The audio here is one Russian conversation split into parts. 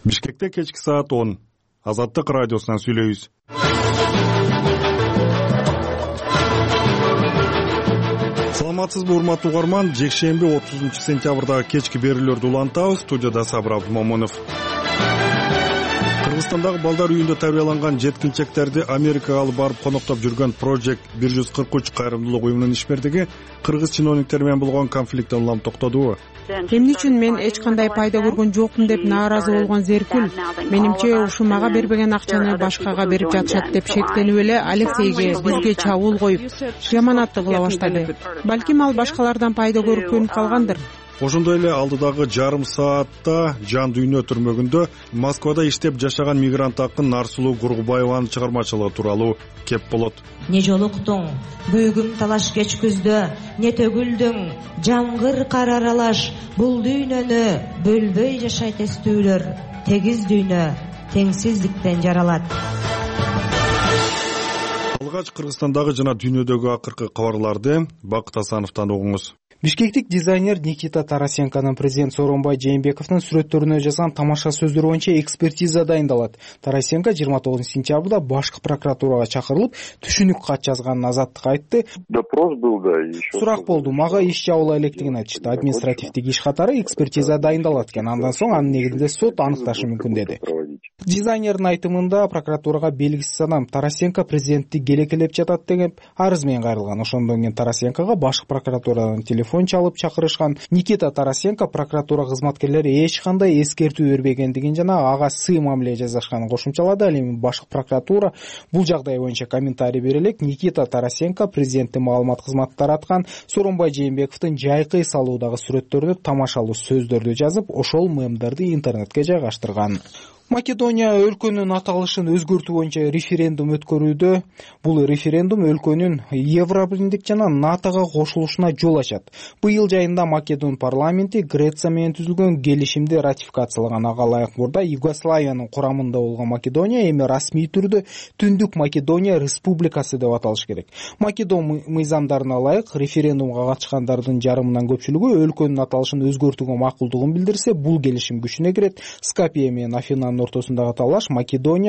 Бишкекте кечки саат 10. Азаттык радиосунан сүйлөйбүз. Саламатсызбы урматтуу угарман? Жекшемби 30-сентябрда кечки берүүлөрдү улантабыз. Студияда Сабыр Абдумомунов. Кыргызстандагы балдар үйүндө тарбияланган жеткинчектерди Америкага алып барып коноктоп жүргөн Project 143 кайрымдуулук уюмунун ишмердиги кыргыз чиновниктери менен болгон конфликттен улам токтодубу? Эмне үчүн мен эч кандай пайда көргөн жокмун деп нааразы болгон Зеркүл, менимче ушул мага бербеген акчаны башкага берип жатышат деп шектенип эле Алексейге, бизге чабуул коюп, жаманатты кыла баштады. Балким ал башкалардан пайда көрүп көнүп калгандыр. Ошондой эле алдыдагы жарым саатта Жан Дүйнө түрмөгүндө Москвада иштеп жашаган мигрант акын Нарсулуу Гургубаеванын чыгармачылыгы тууралуу кеп болот. Не жолуктуң бүгүм талаш кеч күздө, не төгүлдүң жамгыр кар аралаш, бул дүйнөнү бөлбөй жашайт эстүүлөр, тегиз дүйнө теңсиздиктен жаралат. Алгач Кыргызстандагы жана дүйнөдөгү акыркы кабарларды Бакыт Асановдон угуңуз. Бишкектик дизайнер Никита Тарасенконун президент Сооронбай Жээнбековдун сүрөттөрүнө жазган тамаша сөздөр боюнча экспертиза дайындалат. Тарасенко 29-сентябрда башкы прокуратурага чакырылып, түшүнүк кат жазганын Азаттыкка айтты. Допрос был, да, еще. Сурак болду, мага иш жабыла электигин айтышты. Административдик иш катары экспертиза дайындалат экен. Андан соң анын негизинде сот аныкташы мүмкүн деди. Дизайнердин айтымында прокуратурага белгисиз адам Тарасенко президентти келекелеп жатат деген арыз менен кайрылган. Ошондон кийин Тарасенкого башкы прокуратурадан телефон чалып чакырышкан. Никита Тарасенко прокуратура кызматкерлери эч кандай эскертүү бербегендигин жана ага сый мамиле жасашканын кошумчалады. Ал эми башкы прокуратура бул жагдай боюнча комментарий бере элек. Никита Тарасенко президенттин маалымат кызматы тараткан Сооронбай Жээнбековдун жайкы салуудагы сүрөттөрүнө тамашалуу сөздөрдү жазып, ошол мемдерди интернетке жайгаштырган. Македония өлкөнүн аталышын өзгөртүү боюнча референдум өткөрүүдө. Бул референдум өлкөнүн Евробирлик жана НАТОга кошулушуна жол ачат. Быйыл жайында Македон парламенти Греция менен түзүлгөн келишимди ратификациялаган. Ага ылайык мурда Югославиянын курамында болгон Македония эми расмий түрдө Түндүк Македония республикасы деп аталыш керек. Македон мыйзамдарына ылайык референдумга катышкандардын жарымынан көпчүлүгү өлкөнүн аталышын өзгөртүүгө макулдугун билдирсе, бул келишим күчүнө кирет. Скопье менен Афинанын ортосундагы талаш Македония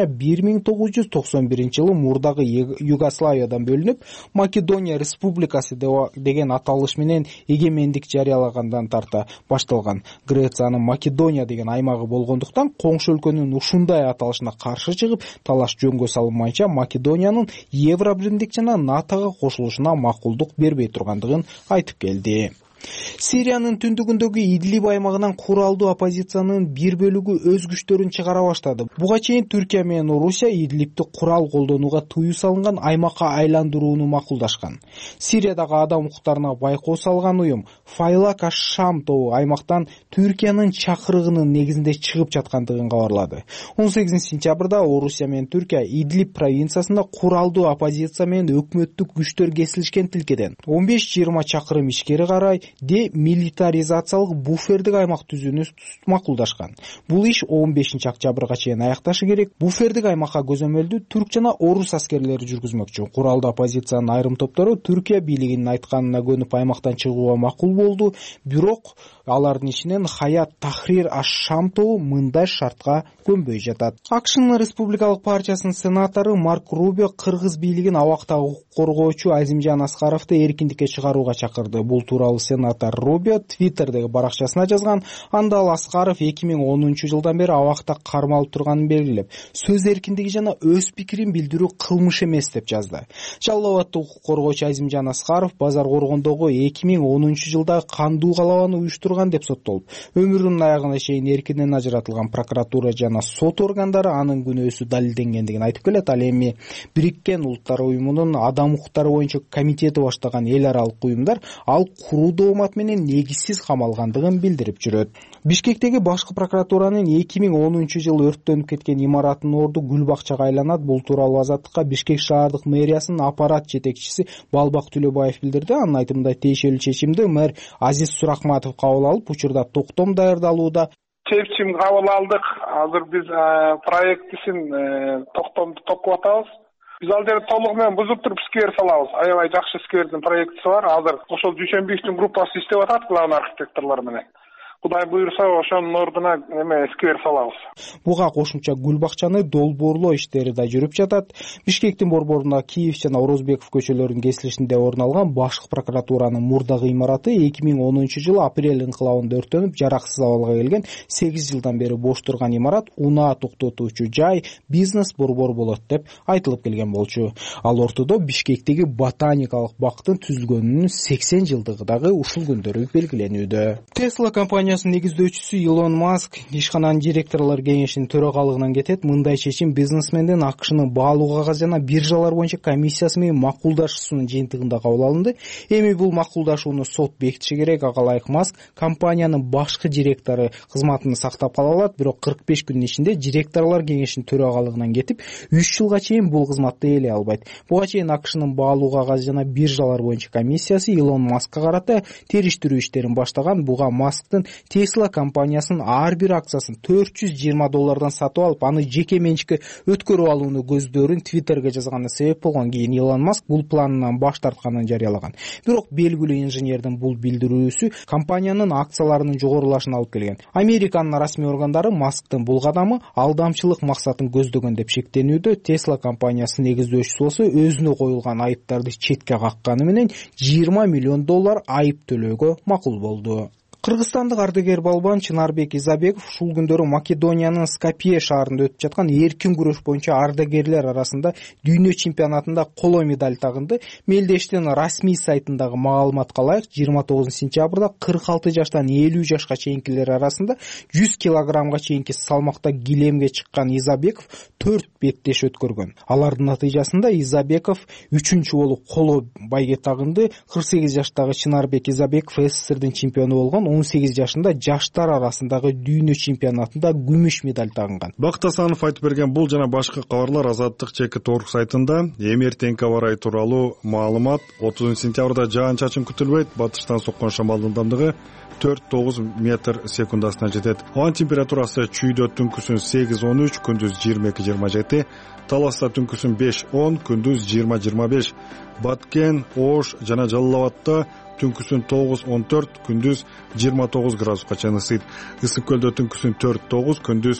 1991-жылы мурдагы Югославиядан бөлүнүп, Македония республикасы деген аталыш менен эгемендик жарыялагандан тарта башталган. Грециянын Македония деген аймагы болгондуктан коңшу өлкөнүн ушундай аталышына каршы чыгып, талаш жөнгө салынмайынча Македониянын Евробирлик жана НАТОга кошулушуна макулдук бербей тургандыгын айтып келди. Сириянын түндүгүндөгү Идлиб аймагынан куралдуу оппозициянын бир бөлүгү өз күчтөрүн чыгара баштады. Буга чейин Түркия менен Орусия Идлибти курал колдонууга тыюу салынган аймакка айландырууну макулдашкан. Сириядагы адам укуктарына байкоо салган уюм Файлак аш-Шам тобу аймактан Түркиянын чакырыгынын негизинде чыгып жаткандыгын кабарлады. 18-сентябрда Орусия менен Түркия Идлиб провинциясында куралдуу оппозиция менен өкмөттүк күчтөр кесилишкен тилкеден 15-20 чакырым ичкери карай демилитаризациялык буфердик аймак түзүүнү макулдашкан. Бул иш 15-октябрга чейин аякташы керек. Буфердик аймакка көзөмөлдү түрк жана орус аскерлери жүргүзмөкчү. Куралдуу оппозициянын айрым топтору Түркия бийлигинин айтканына көнүп аймактан чыгууга макул болду, бирок алардын ичинен Хаят Тахрир аш-Шам тобу мындай шартка көнбөй жатат. АКШнын республикалык партиясынын сенатору Марк Рубио кыргыз бийлигин абактагы укук коргоочу Азимжан Аскаровду эркиндикке чыгарууга чакырды. Бул тууралуу сенатор Рубио Твиттердеги баракчасына жазган. Анда ал Аскаров 2010-жылдан бери абакта кармалып турганын белгилеп, сөз эркиндиги жана өз пикирин билдирүү кылмыш эмес деп жазды. Жалал Абадтагы укук коргоочу Азимжан Аскаров Базар Коргондогу 2010-жылдагы кандуу калабаны уюштурган деп соттолуп, өмүрүнүн аягына чейин эркинен ажыратылган. Прокуратура жана сот органдары анын күнөөсү далилденгендигин айтып келет. Ал эми Бириккен Улуттар уюмунун адам укуктары боюнча комитети баштаган эл аралык уюмдар ал куруу доомат менен негизсиз камалгандыгын билдирип жүрөт. Бишкектеги башкы прокуратуранын 2010-жылы өрттөнүп кеткен имараттын орду гүл бакчага айланат. Бул тууралуу Азаттыкка Бишкек шаардык мэриясынын аппарат жетекчиси Балбак Түлөбаев билдирди. Анын айтымында тиешелүү чечимди мэр Азиз Суракматов кабыл алып, учурда токтом даярдалууда. Чечим кабыл алдык. Азыр биз проектисин токтомду топкоп атабыз. Biz al жерди толугу менен бузуп туруп сквер салабыз. Аябай жакшы сквердин проектиси бар. Азыр ошол Дүйшөнбековдун группасы иштеп атат, главный архитекторлор менен. Кудай буйрса ошонун ордуна сквер салабыз. Буга кошумча гүл бакчаны долбоорлоо иштери да жүрүп жатат. Бишкектин борборуна Киев жана Орозбеков көчөлөрүнүн кесилишинде орун алган башкы прокуратуранын мурдагы имараты 2010-жылы апрель инкылабында өрттөнүп, жараксыз абалга келген. 8 жылдан бери бош турган имарат унаа токтотуучу жай, бизнес борбор болот деп айтылып келген болчу. Ал ортодо Бишкектеги ботаникалык бактын түзүлгөнүнүн 80 жылдыгы дагы ушул күндөрү белгиленүүдө. Tesla компаниясынын негиздөөчүсү Илон Маск ишкананын директорлор кеңешинин төрагалыгынан кетет. Мындай чечим бизнесмендин АКШнын баалуу кагаз жана биржалар боюнча комиссиясы менен макулдашуусунун жыйынтыгында кабыл алынды. Эми бул макулдашууну сот бекитиши керек. Ага ылайык Маск компаниянын башкы директору кызматын сактап кала алат, бирок 45 күндүн ичинде директорлор кеңешинин төрагалыгынан кетип, 3 жылга чейин бул кызматты ээлей албайт. Буга чейин АКШнын баалуу кагаз жана биржалар боюнча комиссиясы Илон Маскка карата териштирүү иштерин баштаган. Буга Масктын Tesla компаниясынын ар бир акциясын $420 сатып алып, аны жеке менчикке өткөрүп алууну көздөрүн Twitterге жазганы себеп болгон. Кийин Илон Маск бул планынан баш тартканын жарыялаган. Бирок белгилүү инженердин бул билдирүүсү компаниянын акцияларынын жогорулашына алып келген. Американын расмий органдары Масктын бул кадамы алдамчылык максатын көздөгөн деп шектенүүдө. Tesla компаниясынын негиздөөчүсү болсо өзүнө коюлган айыптарды четке какканы менен $20 миллион айып төлөөгө макул болду. Кыргызстандык ардагер балбан Чынарбек Изабеков ушул күндөрү Македониянын Скопье шаарында өтүп жаткан эркин күрөш боюнча ардагерлер арасында дүйнө чемпионатында коло медаль тагынды. Мелдештин расмий сайтындагы маалыматка ылайык 29 сентябрда 46 жаштан 50 жашка чейинкилер арасында 100 килограммга чейинки салмакта килемге чыккан Изабеков 4 беттеш өткөргөн. Алардын натыйжасында Изабеков 3-чү болуп коло байге тагынды. 48 жаштагы Чынарбек Изабеков СССРдин чемпиону болгон. 18 жашында жаштар арасындагы дүйнө чемпионатында күмүш медаль тагынган. Бакыт Асанов айтып берген бул жана башка кабарлар Азаттык /org сайтында. Эми эртеңки аба ырайы тууралуу маалымат. 30 сентябрда жаан-чачын күтүлбөйт. Батыштан соккон шамалдын ылдамдыгы 4-9 метр секундасына жетет. Ауа температурасы чүйдө түнкүсүн 8-13, күндүз 22-27, Таласта түнкүсүн 5-10, күндүз 20-25, Баткен, Ош жана Жалал Абадта түнкүсүн 9-14, күндүз 29 градуска чейин ысыйт. Ысык көлдө түнкүсүн 4-9, күндүз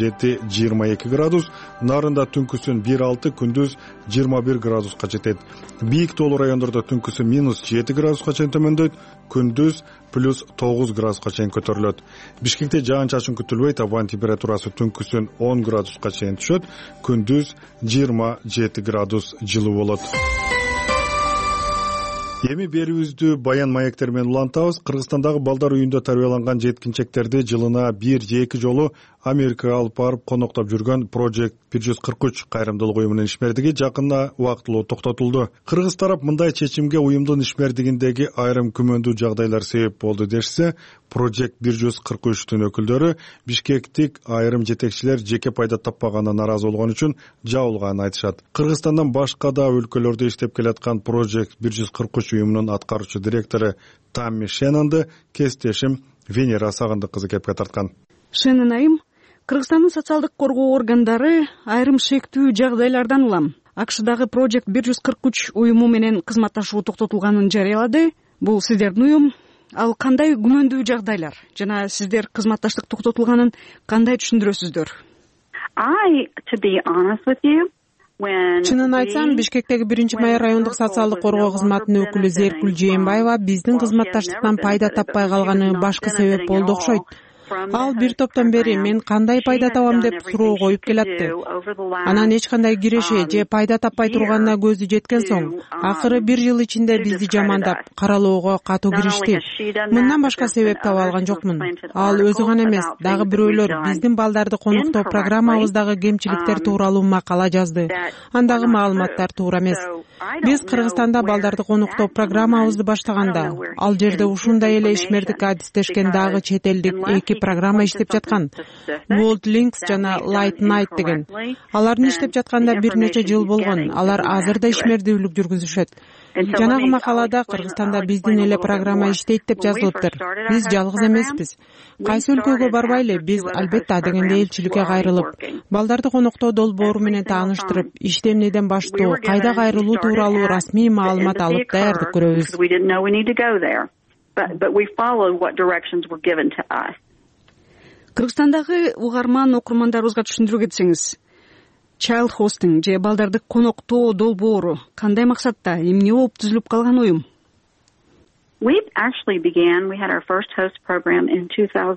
17-22 градус, Нарында түнкүсүн 1-6, күндүз 21 градуска жетет. Бийик тоолуу райондордо түнкүсүн -7 градуска чейин төмөндөйт, күндүз +9 градуска чейин көтөрүлөт. Бишкекте жаан-чачын күтүлбөйт. Абанын температурасы түнкүсүн 10 градуска чейин түшөт, күндүз 27 градус жылуу болот. Эми берүүбүздү Баян Маектер менен улантабыз. Кыргызстандагы балдар үйүндө тарбияланган жеткинчектерди жылына 1-2 жолу Америкага алып барып коноктоп жүргөн Project 143 кайрымдуулук уюмунун ишмердиги жакында убактылуу токтотулду. Кыргыз тарап мындай чечимге уюмдун ишмердигиндеги айрым күмөндүү жагдайлар себеп болду дешсе, Project 143-тун өкүлдөрү Бишкектик айрым жетекчилер жеке пайда таппаганына наразы болгон үчүн жабылганын айтышат. Кыргызстандан башка да өлкөлөрдө иштеп келаткан Project 143 уюмунун аткаруучу директору Тамми Шеннонду кесиптешим Венера Сагындык кызы кепке тарткан. Шеннон айым, Кыргызстандын социалдык коргоо органдары айрым шектүү жагдайлардан улам АКШдагы Project 143 уюму менен кызматташуу токтотулганын жарыялады. Бул сиздердин уюм. Ал кандай күмөндүү жагдайлар жана сиздер кызматташтык токтотулганын кандай түшүндүрөсүздөр? Чынын айтсам, Бишкектеги 1-май райондук социалдык коргоо кызматынын өкүлү Зеркүл Жээнбаева биздин кызматташтыктан пайда таппай калганы башкы себеп болду окшойт. Ал бир топтон бери мен кандай пайда табам деп суроо коюп келатты. Анан эч кандай киреше же пайда таппай турганына көзү жеткен соң, акыры 1 жыл ичинде бизди жамандап, каралоого катуу киришти. Мындан башка себеп таба алган жокмун. Ал өзү гана эмес, дагы бирөөлөр биздин балдарды конуктоо программабыздагы кемчиликтер тууралуу макала жазды. Андагы маалыматтар туура эмес. Биз Кыргызстанда балдарды конуктоо программабызды баштаганда, ал жерде ушундай эле ишмердик адистешкен дагы чет элдик 2 программа иштеп жаткан. World Links жана Light Night деген. Алардын иштеп жатканда бир нече жыл болгон. Алар азыр да ишмердүүлүк жүргүзүшөт. Жанагы макалада Кыргызстанда биздин эле программа иштейт деп жазылыптыр. Биз жалгыз эмеспиз. Кайсы өлкөгө барбайлы, биз албетте дегенде элчиликке кайрылып, балдарды коноктоо долбоору менен тааныштырып, ишти эмнеден баштоо, кайда кайрылуу тууралуу расмий маалымат алып даярдык көрөбүз. but we followed what directions were given to us. Кыргызстандагы угарман окурмандарыбызга түшүндүрө кетсеңиз, child hosting же балдарды коноктоо долбоору кандай максатта, эмне болуп түзүлүп калган уюм? We had our first host program in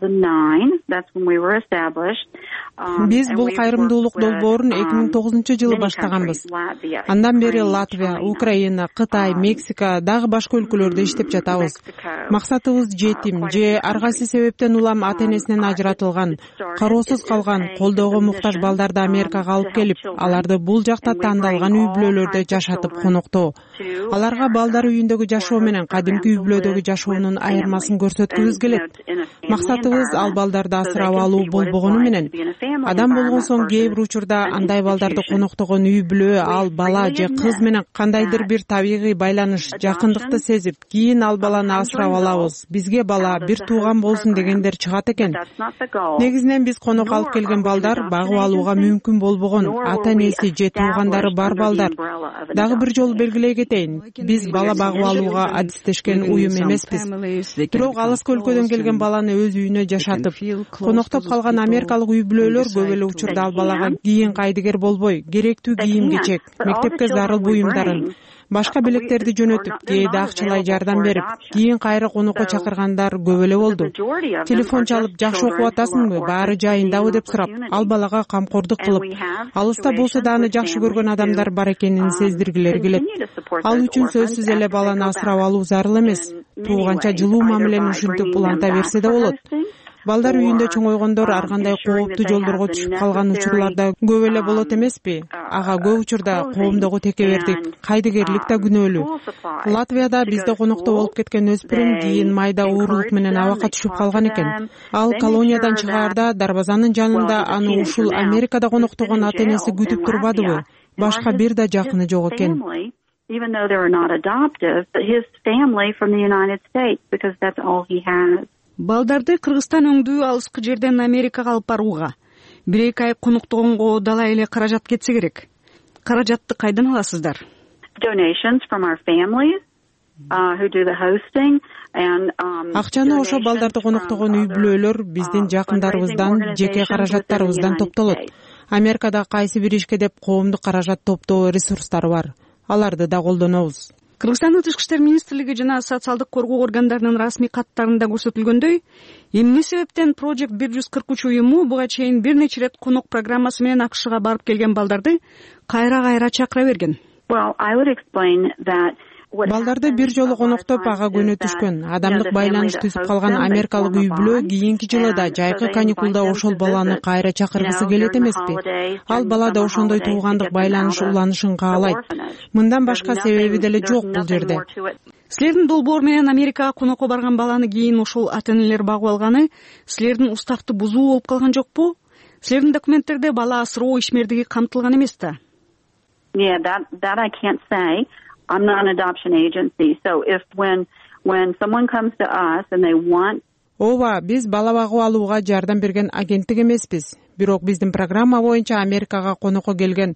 2009. That's when we were established. Биз бул кайрымдуулук долбоорун 2009-жылы баштаганбыз. Андан бери Латвия, Украина, Кытай, Мексика, дагы башка өлкөлөрдө иштеп жатабыз. Максатыбыз жетим же ар кайсы себептен улам ата-энесинен ажыратылган, кароосуз калган, колдоого муктаж балдарды Америкага алып келип, аларды бул жакта тандалган үй бүлөлөрдө жашатып коноктоо. Аларга балдар үйүндөгү жашоо менен кадимки үй бүлөдөгү жашоонун айырмасын көрсөткүбүз келет. Максатыбыз ал балдарды асырап алуу болбогону менен адам болгон соң кээ бир учурда андай балдарды коноктогон үй бүлө ал бала же кыз менен кандайдыр бир табигый байланыш, жакындыкты сезип, кийин ал баланы асырап алабыз. Бизге бала бир тууган болсун дегендер чыгат экен. Негизинен биз конок алып келген балдар багып алууга мүмкүн болбогон, ата-энеси же туугандары бар балдар. Дагы бир жолу белгилей кетейин, биз бала багып алууга адистешкен уюм эмеспиз. Бирок алыскы өлкөдөн келген баланы өз үйүнө жашатып, коноктоп калган америкалык үй бүлөлөр көп эле учурда ал балага кийин кайдыгер болбой, керектүү кийим-кечек, мектепке зарыл буюмдарын, башка белектерди жөнөтүп, кээде акчалай жардам берип, кийин кайра конокко чакыргандар көп эле болду. Телефон чалып, жакшы окуп атасыңбы, баары жайындабы деп сурап, ал балага камкордук кылып, алыста болсо да аны жакшы көргөн адамдар бар экенин сездиргилери келет. Ал үчүн сөзсүз эле баланы асырап алуу зарыл эмес. Тууганча жылуу мамилени ушинтип уланта берсе да болот. Балдар үйүндө чоңойгондор ар кандай кооптуу жолдорго түшүп калган учурларда көп эле болот эмеспи? Ага көп учурда коомдогу текебердик, кайдыгерлик да күнөөлүү. Латвияда бизде конокто болуп кеткен өспүрүм кийин майда оорулук менен абакка түшүп калган экен. Ал колониядан чыгаарда дарбазанын жанында аны ушул Америкада коноктогон ата-энеси күтүп турбадыбы? Башка бир да жакыны жок экен. Even though they're not adoptive, but his family from the United States, because that's all he has. Балдарды Кыргызстан өңдүү алыскы жерден Америкага алып барууга 1-2 ай коноктогонго дала эле каражат кетсе керек. Каражатты кайдан аласыздар? Donations from our families who do the hosting and акчаны ошо балдарды коноктогон үй бүлөлөр биздин жакындарыбыздан, жеке каражаттарыбыздан топтолот. Америкада кайсы бир ишке деп коомдук каражат топтоо ресурстары бар. Аларды да колдонобуз. Кыргызстандын Тышкы иштер министрлиги жана социалдык коргоо органдарынын расмий каттарында көрсөтүлгөндөй, эмне себептен Project 143 уюму буга чейин бир нече ирет конок программасы менен АКШга барып келген балдарды кайра-кайра чакыра берген? Well, I would explain that балдарды бир жолу коноктоп ага көнөтүшкөн, адамдык байланыш түзүп калган америкалык үй бүлө кийинки жылы да жайкы каникулда ошол баланы кайра чакыргысы келет эмеспи? Ал бала да ошондой туугандык байланыш уланышын каалайт. Мындан башка себеби деле жок бул жерде. Силердин долбоор менен Америкага конокко барган баланы кийин ошол ата-энелер багып алганы силердин уставты бузуу болуп калган жокпу? Силердин документтерде бала асыроо ишмердиги камтылган эмес да? Yeah, that I can't say. I'm not an adoption agency. So if when someone comes to us and they want Ооба, биз бала багып алууга жардам берген агенттик эмеспиз. Бирок биздин программа боюнча Америкага конокко келген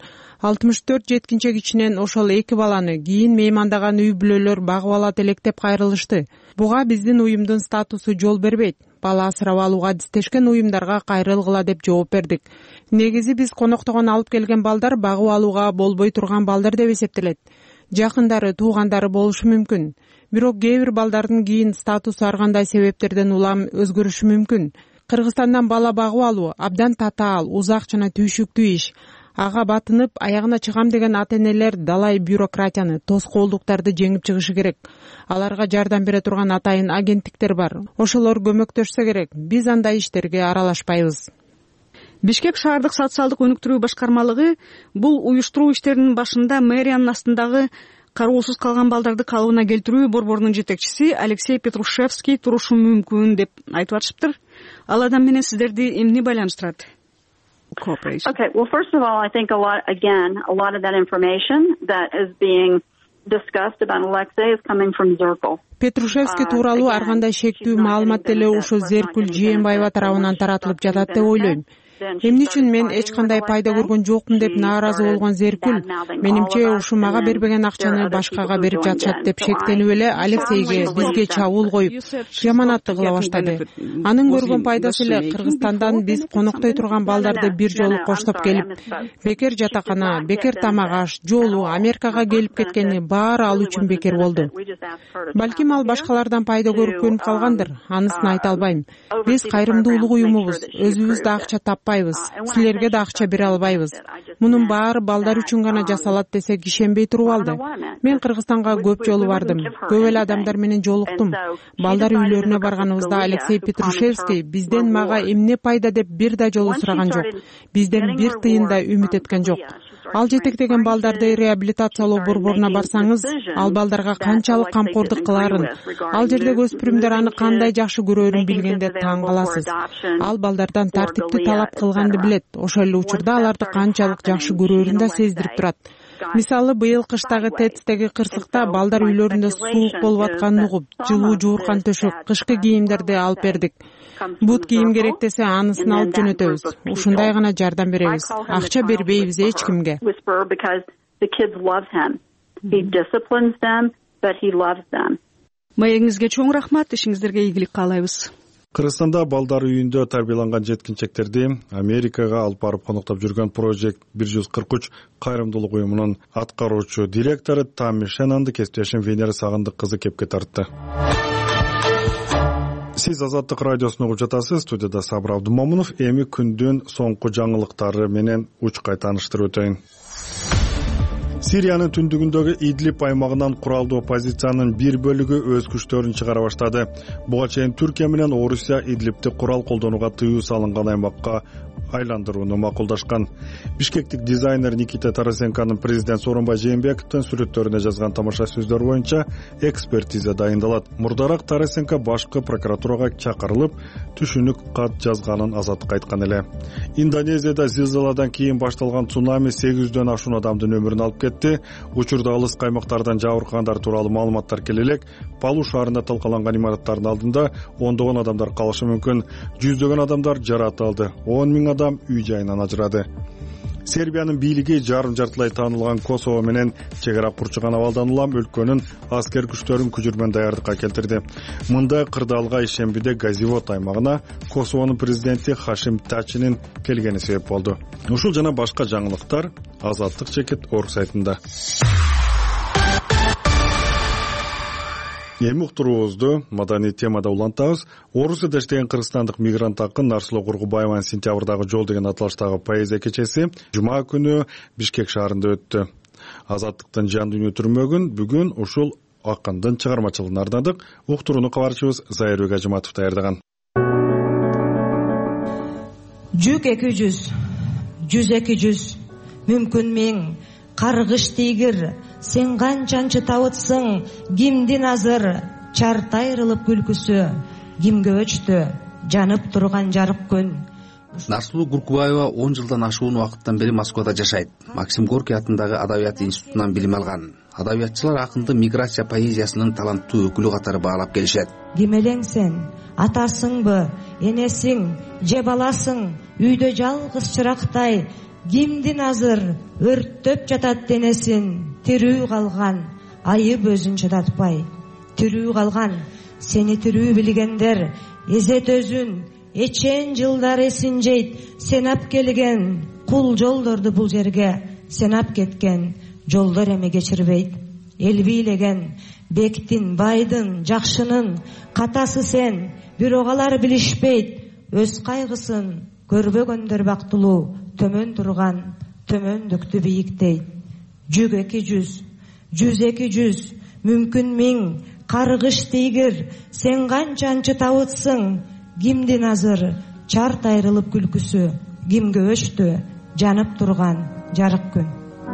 64 жеткинчек ичинен ошол 2 баланы кийин меймандаган үй бүлөлөр багып алат элек деп кайрылышты. Буга биздин уюмдун статусу жол бербейт. Бала асырап алууга адистешкен уюмдарга кайрылгыла деп жооп бердик. Негизи биз коноктогон алып келген балдар багып алууга болбой турган балдар деп эсептелет. Жакындары, туугандары болушу мүмкүн. Бирок кээ бир балдардын кийин статусу ар кандай себептерден улам өзгөрүшү мүмкүн. Кыргызстандан бала багып алуу абдан татаал, узак жана түйшүктүү иш. Ага батынып, аягына чыгам деген ата-энелер далай бюрократияны, тоскоолдуктарды жеңип чыгышы керек. Аларга жардам бере турган атайын агенттиктер бар. Ошолор көмөктөшсө керек. Биз андай иштерге аралашпайбыз. Бишкек шаардык социалдык өнүктүрүү башкармалыгы бул уюштуруу иштеринин башында мэриянын астындагы кароосуз калган балдарды калыбына келтирүү борборунун жетекчиси Алексей Петрушевский турушу мүмкүн деп айтып атышыптыр. Ал адам менен сиздерди эмне байланыштырат? Okay, well, first of all, I think a lot of that information that is being discussed about Alexei is coming from Zirkle. Петрушевский тууралуу ар кандай шектүү маалымат деле ошо Зеркүл Жээнбаева тарабынан таратылып жатат деп ойлойм. Эмне үчүн мен эч кандай пайда көргөн жокмун деп нааразы болгон Зеркүл, менимче ушу мага бербеген акчаны башкага берип жатышат деп шектенип эле Алексейге, бизге чабуул коюп, жаманатты кыла баштады. Анын көргөн пайдасы эле Кыргызстандан биз коноктой турган балдарды бир жолу коштоп келип, бекер жатакана, бекер тамак аш, жолу Америкага келип кеткени баары ал үчүн бекер болду. Балким ал башкалардан пайда көрүп көнүп калгандыр, анысын айта албайм. Биз кайрымдуулук уюмубуз, өзүбүз да акча таппайбыз, силерге да акча бере албайбыз. Мунун баары балдар үчүн гана жасалат десек ишенбей туруп алды. Мен Кыргызстанга көп жолу бардым, көп эле адамдар менен жолуктум. Балдар үйлөрүнө барганыбызда Алексей Петрушевский бизден мага эмне пайда деп бир да жолу сураган жок. Бизден бир тыйын да үмүт эткен жок. Ал жетектеген балдарды реабилитациялоо борборуна барсаңыз, ал балдарга канчалык камкордук кыларын, ал жердеги өспүрүмдөр аны кандай жакшы көрөрүн билгенде таң каласыз. Ал балдардан тартипти талап кылганды билет, ошол эле учурда аларды канчалык жакшы көрөрүн да сездирип турат. Мисалы, быйыл кыштагы ТЭЦтеги кырсыкта балдар үйлөрүндө суук болуп атканын угуп, жылуу жууркан төшөк, кышкы кийимдерди алып бердик. Бут кийим керек десе, анысын алып жөнөтөбүз. Ушундай гана жардам беребиз. Акча бербейбиз эч кимге. Маегиңизге чоң рахмат, ишиңиздерге ийгилик каалайбыз. Кыргызстанда балдар үйүндө тарбияланган жеткинчектерди Америкага алып барып коноктоп жүргөн Project 143 кайрымдуулук уюмунун аткаруучу директору Тамми Шенанды кесиптешим Венера Сагындык кызы кепке тартты. Сиз Азаттык радиосун угуп жатасыз. Студияда Сабыр Абдумомунов. Эми күндүн соңку жаңылыктары менен учкай тааныштырып өтөйүн. Сириянын түндүгүндөгү Идлиб аймагынан куралдуу оппозициянын бир бөлүгү өз күчтөрүн чыгара баштады. Буга чейин Түркия менен Орусия Идлибти курал колдонууга тыюу салынган аймакка айландырууну макулдашкан. Бишкектик дизайнер Никита Тарасенконун президент Сооронбай Жээнбековдун сүрөттөрүнө жазган тамаша сөздөр боюнча экспертиза дайындалат. Мурдараак Тарасенко башкы прокуратурага чакырылып, түшүнүк кат жазганын Азаттыкка айткан эле. Индонезияда зилзаладан кийин башталган цунами 800дөн ашуун адамдын өмүрүн алып кетти. Учурда алыс каймактардан жабыркагандар тууралуу маалыматтар келе элек. Палу шаарында талкаланган имараттардын алдында ондогон адамдар калышы мүмкүн. Жүздөгөн адамдар жаракат алды. 10 000 адам үй жайынан ажырады. Сербиянын бийлиги жарым-жартылай таанылган Косово менен чегара курчуган абалдан улам өлкөнүн аскер күчтөрүн күжүрмөн даярдыкка келтирди. Мындай кырдаалга ишембиде Газивот аймагына Косовонун президенти Хашим Тачинин келгени себеп болду. Ушул жана башка жаңылыктар Азаттык чекит орг сайтында. Эми уктуруубузду маданий темада улантабыз. Орусияда иштеген кыргызстандык мигрант акын Нарсулуу Кургубаеванын сентябрдагы жол деген аталыштагы поэзия кечеси жума күнү Бишкек шаарында өттү. Азаттыктын жан дүйнө түрмөгүн бүгүн ушул акындын чыгармачылыгына ардадык. Уктурууну кабарчыбыз Зайырбек Ажыматов даярдаган. Жүк 200, 100-200, мүмкүн 1000, каргыш тийгир, сен канчанчы табытсың, кимдин азыр, чарт айрылып күлкүсү, кимге өчтү, жанып турган жарык күн. Нарсулуу Кургубаева 10 жылдан ашуун убакыттан бери Москвада жашайт. Максим Горький атындагы Адабият институтунан билим алган. Адабиятчылар акынды миграция поэзиясынын таланттуу өкүлү катары баалап келишет. Ким элең сен? Атасыңбы, энесиң, же баласың? Үйдө жалгыз чырактай, кимдин азыр өрттөп жатат денесин? Тирүү калган, айып өзүн чыдатпай. Тирүү калган, сени тирүү билгендер, эзет өзүн, эчен жылдар эсин жейт. Сен ап келген кул жолдорду бул жерге, сен ап кеткен жолдор эми кечирбейт. Эл бийлеген бектин, байдын, жакшынын катасы сен, бирок алар билишпейт. Өз кайгысын көрбөгөндөр бактылуу, төмөн турган төмөндүктү бийиктейт. Жүк 200, 100-200, мүмкүн 1000, каргыш тийгир, сен канчанчы табытсың, кимдин азыр, чарт айрылып күлкүсү, кимге өчтү, жанып турган жарык күн.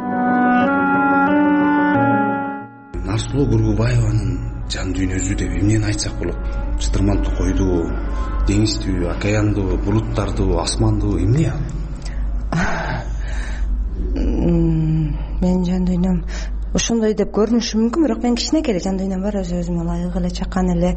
Нарсулуу Кургубаеванын жан дүйнөсү деп эмнени айтсак болот? Чытырман токойду, деңизди, океанды, булуттарды, асманды, эмне ал? Менин жан дүйнөм ошондой деп көрүнүшү мүмкүн, бирок мен кичинекей эле жан дүйнөм бар, өзүмө ылайык эле чакан эле,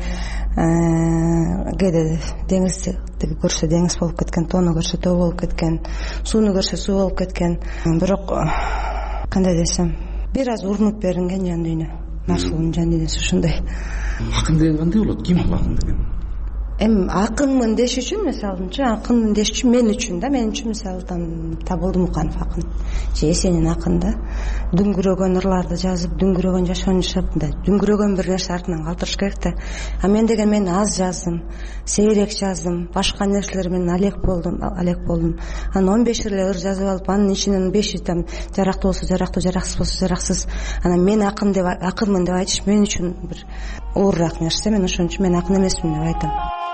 кээде деңизди көрсө деңиз болуп кеткен, тоону көрсө тоо болуп кеткен, сууну көрсө суу болуп кеткен. Бирок кандай десем, бир аз урунуп берилген жан дүйнө, Нарсулдун жан дүйнөсү ушундай. Акын деген кандай болот? Ким ал акын деген? Акынмын деш үчүн, мисалычы акынмын деш үчүн, мен үчүн мисалы Табылдымуканов акын же Эсенин акын да. Дүңгүрөгөн ырларды жазып, дүңгүрөгөн жашоонун жашап, дүңгүрөгөн бир нерсе артынан калтырыш керек да. Мен деген мен аз жаздым, сейрек жаздым, башка нерселер менен алек болдум. Анан 15 эле ыр жазып алып, анын ичинен 5 жарактуу болсо жарактуу, жараксыз болсо жараксыз. Анан мен акынмын деп айтыш мен үчүн бир оорураак нерсе. Мен ошон үчүн мен акын эмесмин деп айтам.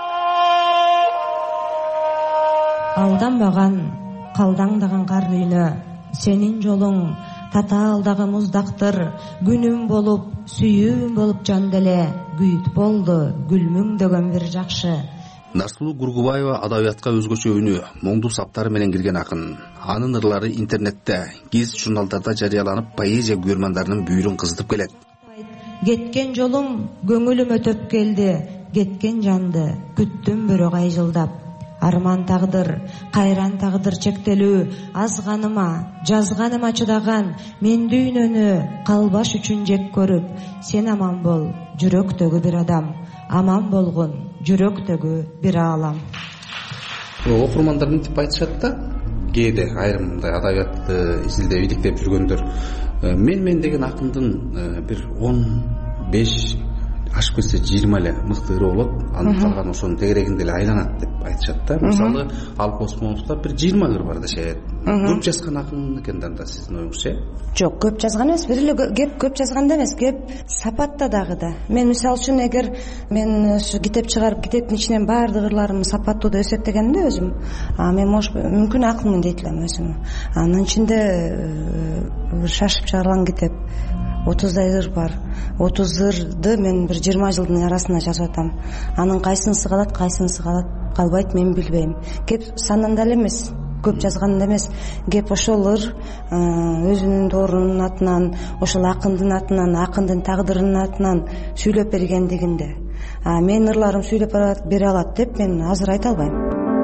Алданбаган, калдаңдаган кар дүйнө, сенин жолуң татаалдагы муздактыр, күнүм болуп, сүйүүм болуп жан деле, күйүт болду, гүлмүңдөгөн бир жакшы. Нарсулуу Гургубаева адабиятка өзгөчө үнү, моңду саптары менен кирген акын. Анын ырлары интернетте, гезит журналдарда жарыяланып, поэзия көрмандарынын бүйүрүн кызытып келет. Кеткен жолум көңүлүмө төп келди, кеткен жанды күттүм бирок айжылдап. Арман тагдыр, кайран тагдыр чектелүү, азганыма, жазганыма чыдаган, мен дүйнөнү калбаш үчүн жек көрүп, сен аман бол, жүрөктөгү бир адам, аман болгон, жүрөктөгү бир аалам. Окурмандар мынтип айтышат да, кээде айрым мындай адабиятты изилдеп, иликтеп жүргөндөр, мен деген акындын бир 15 ашып кетсе 20 эле мыкты ыры болот, анын калган ошонун тегерегинде эле айланат деп айтышат да. Мисалы, Алып Осмоновдо бир 20 ыр бар дешет. Көп жазган акын экен да, сиздин оюңузча? Жок, көп жазган эмес, бир эле кеп көп жазганда эмес, кеп сапатта дагы да. Мен мисалы үчүн эгер мен китеп чыгарып, китептин ичинен баардык ырларымды сапаттуу деп эсептегенимде өзүм, мен мүмкүн акынмын дейт элем өзүм. Анын ичинде шашып чыгарылган китеп 30дай ыр бар. 30 ырды мен бир 20 жылдын арасында жазып атам. Анын кайсынысы калбайт мен билбейм. Кеп санында эле эмес, көп жазганда эмес, кеп ошол ыр өзүнүн доорунун атынан, ошол акындын атынан, акындын тагдырынын атынан сүйлөп бергендигинде. Мен ырларым сүйлөп бере алат деп мен азыр айта албайм.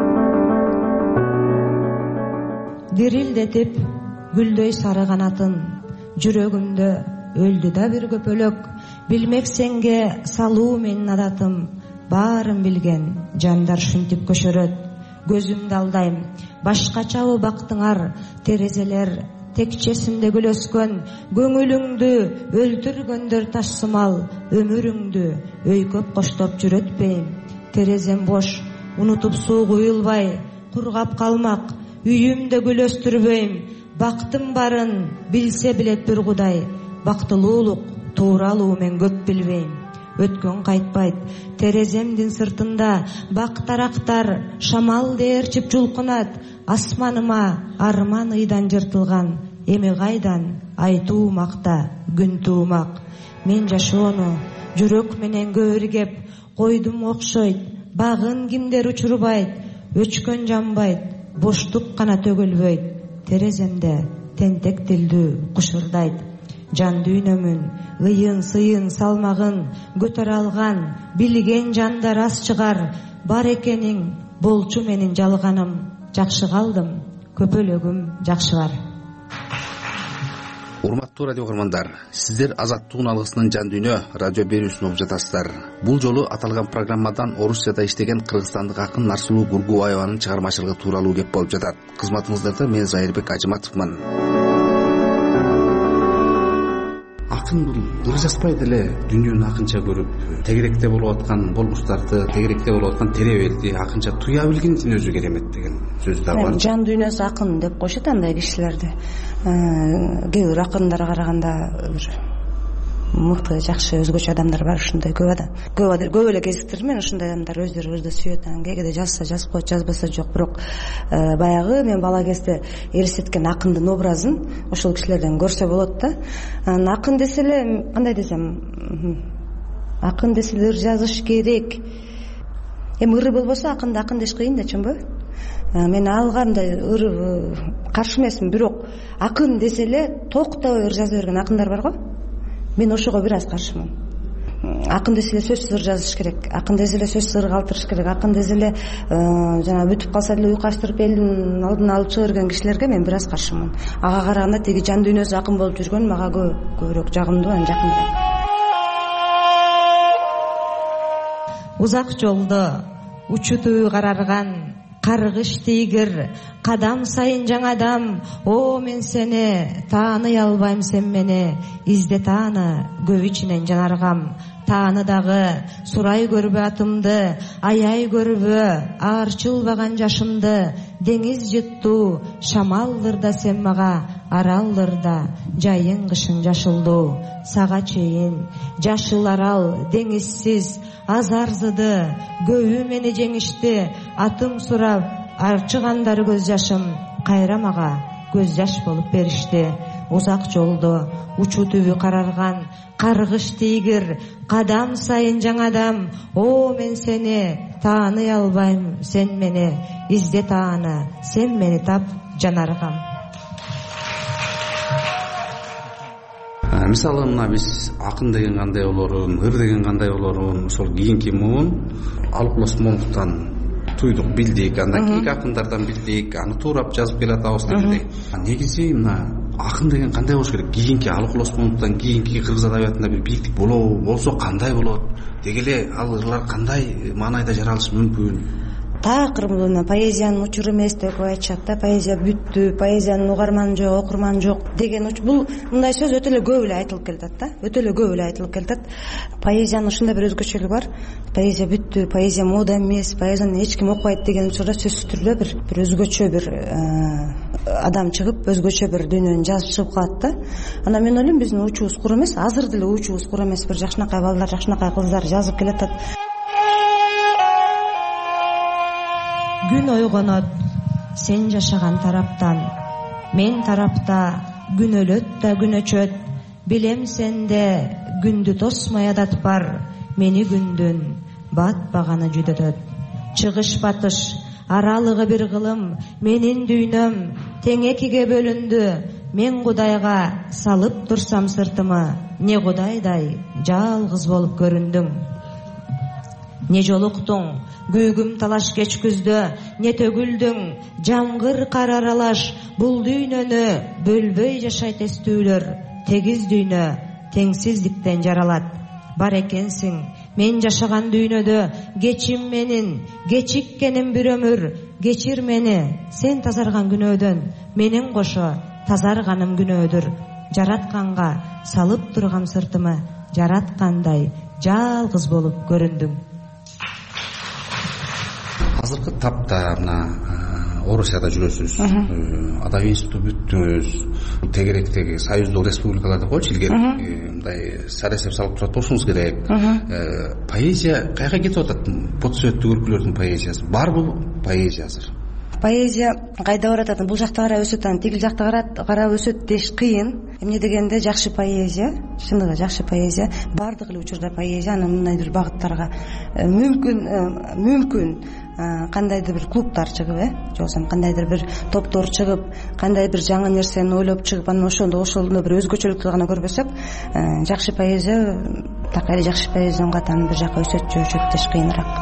Дирилдетип гүлдөй сары канатын, жүрөгүмдө өлдү да бир көпөлөк, билмек сенге салуу менин адатым, баарын билген жандар шүнтүп көшөрөт. Көзүмдү алдайм, башкачабы бактыңар, терезелер текчесинде гүлөскөн, көңүлүңдү өлтүргөндөр ташсымал, өмүрүңдү өйкөп коштоп жүрөтпейм. Терезем бош, унутуп суу куюлбай, кургап калмак, үйүмдө гүл өстүрбөйм. Бактым барын билсе билет бир Кудай, бактылуулук тууралуу мен көп билбейм. Өткөн кайтпайт тереземдин сыртында, бак тарактар шамал дээрчип жулкунат. Асманыма арман ыйдан жыртылган, эми кайдан айтуу макта күн туумак. Мен жашоону жүрөк менен көөргеп койдум окшойт, багын кимдер учурбайт, өчкөн жанбайт, боштук гана төгүлбөйт. Тереземде тентек тилдүү кушурдайт. Жан дүйнөмүн ыйын сыйын салмагын көтөрө алган, билген жандар аз чыгар. Бар экениң болчу менин жалганым, жакшы калдым, көпөлөгүм жакшы бар. Урматтуу радио көрмандар, сиздер Азаттыктын алгысынын жан дүйнө радио берүүсүн угуп жатасыздар. Бул жолу аталган программадан Орусияда иштеген кыргызстандык акын Нарсулуу Гургубаеванын чыгармачылыгы тууралуу кеп болуп жатат. Кызматыңыздарда мен Зайырбек Ажыматовмун. Акын бул ыр жазбай деле дүйнөнү акынча көрүп, тегеректе болуп аткан болмуштарды, тегеректе болуп аткан теребелди акынча туя билгендин өзү керемет деген сөз да бар. Жан дүйнөсү акын деп коюшат андай кишилерди. Кээ бир акындарга караганда бир мыкты, жакшы, өзгөчө адамдар бар, ушундай көп эле кезиктирдим мен. Ушундай адамдар өздөрү ырды сүйөт, кээде жазса жазып коет, жазбаса жок. Бирок баягы мен бала кезде элестеткен акындын образын ошол кишилерден көрсө болот да. Акын десе эле, кандай десем, акын десе эле ыр жазыш керек. Эми ыры болбосо акынды акын деш кыйын да, чынбы? Мен ал кандай ыры каршы эмесмин, бирок акын десе эле токтобой ыр жаза берген акындар бар го. мен ошого бир аз каршымын. Акын десе эле сөзсүз ыр жазыш керек, акын десе эле сөзсүз ыр калтырыш керек, акын десе эле жана бүтүп калса деле уйкаштырып элдин алдына алып чыга берген кишилерге мен бир аз каршымын. Ага караганда тиги жан дүйнөсү акын болуп жүргөн мага көбүрөөк жагымдуу, анан жакыныраак. Узак жолдо учутуу карарган каргыш тийгир, кадам сайын жаңадам. О, мен сени тааный албайм, сен мени изде тааны, көп ичинен жанаргам. Тааны дагы сурай көрбө атымды, аяй көрбө аарчылбаган жашымды. Деңиз жыттуу шамалдыр да сен мага, аралдыр да жайың кышың жашылдуу. Сага чейин жашыл арал деңизсиз азарзыды, көбү мени жеңишти. Атым сурап арчыгандар көз жашым, кайра мага көз жаш болуп беришти. Узак жолдо учуу түбү карарган каргыш тийгир, кадам сайын жаңадам. О, мен сени тааный албайм, сен мени изде тааны, сен мени тап жанаргам. Мисалы мына биз акын деген кандай болорун, ыр деген кандай болорун, ошол кийинки муун Алык Осмоновдон туйдук, билдик, андан кийинки акындардан билдик, аны туурап жазып келатабыз дегендей. Негизи мына акын деген кандай болуш керек? Кийинки Алык Осмоновдон кийинки кыргыз адабиятында бир бийлик болсо кандай болот? Деги эле ал ырлар кандай маанайда жаралышы мүмкүн? Такыр поэзиянын учуру эмес деп айтышат да, поэзия бүттү, поэзиянын угарманы жок, окурманы жок деген бул мындай сөз өтө эле көп эле айтылып келатат да, өтө эле көп эле айтылып келатат. Поэзиянын ушундай бир өзгөчөлүгү бар. Поэзия бүттү, поэзия мода эмес, поэзияны эч ким окубайт деген учурда сөзсүз түрдө бир өзгөчө бир адам чыгып, өзгөчө бир дүйнөнү жазып чыгып калат да. Анан мен ойлойм биздин учубуз кур эмес, азыр деле учубуз кур эмес, бир жакшынакай балдар, жакшынакай кыздар жазып келатат. Күн ойгонот сен жашаган тараптан, мен тарапта күн өлөт да күн өчөт. Билем сенде күндү тосмой адат бар, мени күндүн батпаганы жүдөтөт. Чыгыш батыш аралыгы бир кылым, менин дүйнөм тең экиге бөлүндү. Мен Кудайга салып турсам сыртымы, не Кудайдай жалгыз болуп көрүндүң. Не жолуктуң күйгүм талаш кеч күздө, не төгүлдүң жамгыр кар аралаш. Бул дүйнөнү бөлбөй жашайт эстүүлөр, тегиз дүйнө теңсиздиктен жаралат. Бар экенсиң мен жашаган дүйнөдө, кечим менин, кечиккеним бир өмүр. Кечир мени сен тазарган күнөөдөн, менин кошо тазарганым күнөөдүр. Жаратканга салып тургам сыртымы, жараткандай жалгыз болуп көрүндүң. Азыркы тапта мына Орусияда жүрөсүз, адабий институту бүттүңүз, тегеректеги союздук республикаларда койчу илгери мындай саресеп салып турат болушуңуз керек. Поэзия кайга кетип атат? Подсөттүк өлкөлөрдүн поэзиясы барбы поэзия азыр? Поэзия кайда баратат? Бул жакта карап өсөт, тигил жакта карап өсөт деш кыйын. Эмне дегенде жакшы поэзия, чындыгы жакшы поэзия, бардык эле учурда поэзия анан мындайдыр багыттарга мүмкүн кандайдыр бир клубтар чыгып, же болбосо кандайдыр бир топтор чыгып, кандай бир жаңы нерсени ойлоп чыгып, анан ошондо бир өзгөчөлүктү гана көрбөсөк, жакшы поэзия, так эле жакшы поэзияны катан бир жака өсөт же өчөт деш кыйыныраак.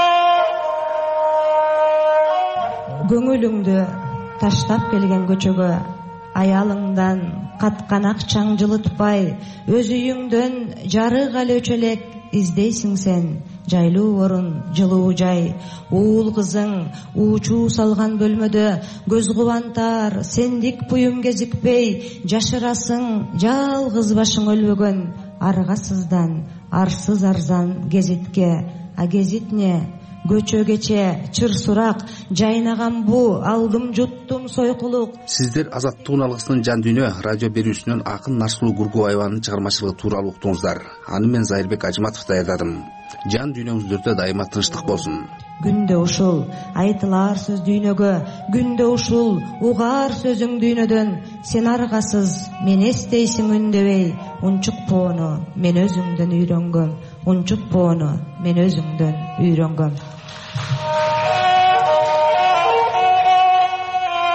Көңүлүңдү таштап келген көчөгө, аялыңдан каткан акчаң жылытпай, өз үйүңдөн жарык али өчөлек издейсиң сен, жайлуу орун, жылуу жай. Уул кызың уучуу салган бөлмөдө, көз кубантар сендик буюм кезикпей, жашырасың жалгыз башың өлбөгөн, аргасыздан арсыз арзан гезитке. А гезит не? Көчө кече чыр сурак жайнаган бу, алдым жуттум сойкулук. Сиздер Азаттыктын алгысынын жан дүйнө радио берүүсүнөн акын Нарсулуу Гургубаеванын чыгармачылыгы тууралуу уктуңуздар. Аны мен Зайырбек Ажыматов даярдадым. Жан дүйнөңүздөрдө дайыма тынчтык болсун. Күндө ушул айтылар сөз дүйнөгө, күндө ушул угаар сөзүң дүйнөдөн. Сен аргасыз мен эстейсиң үндөбөй, унчукпоону мен өзүңдөн үйрөнгөм, унчукпоону мен өзүңдөн үйрөнгөм.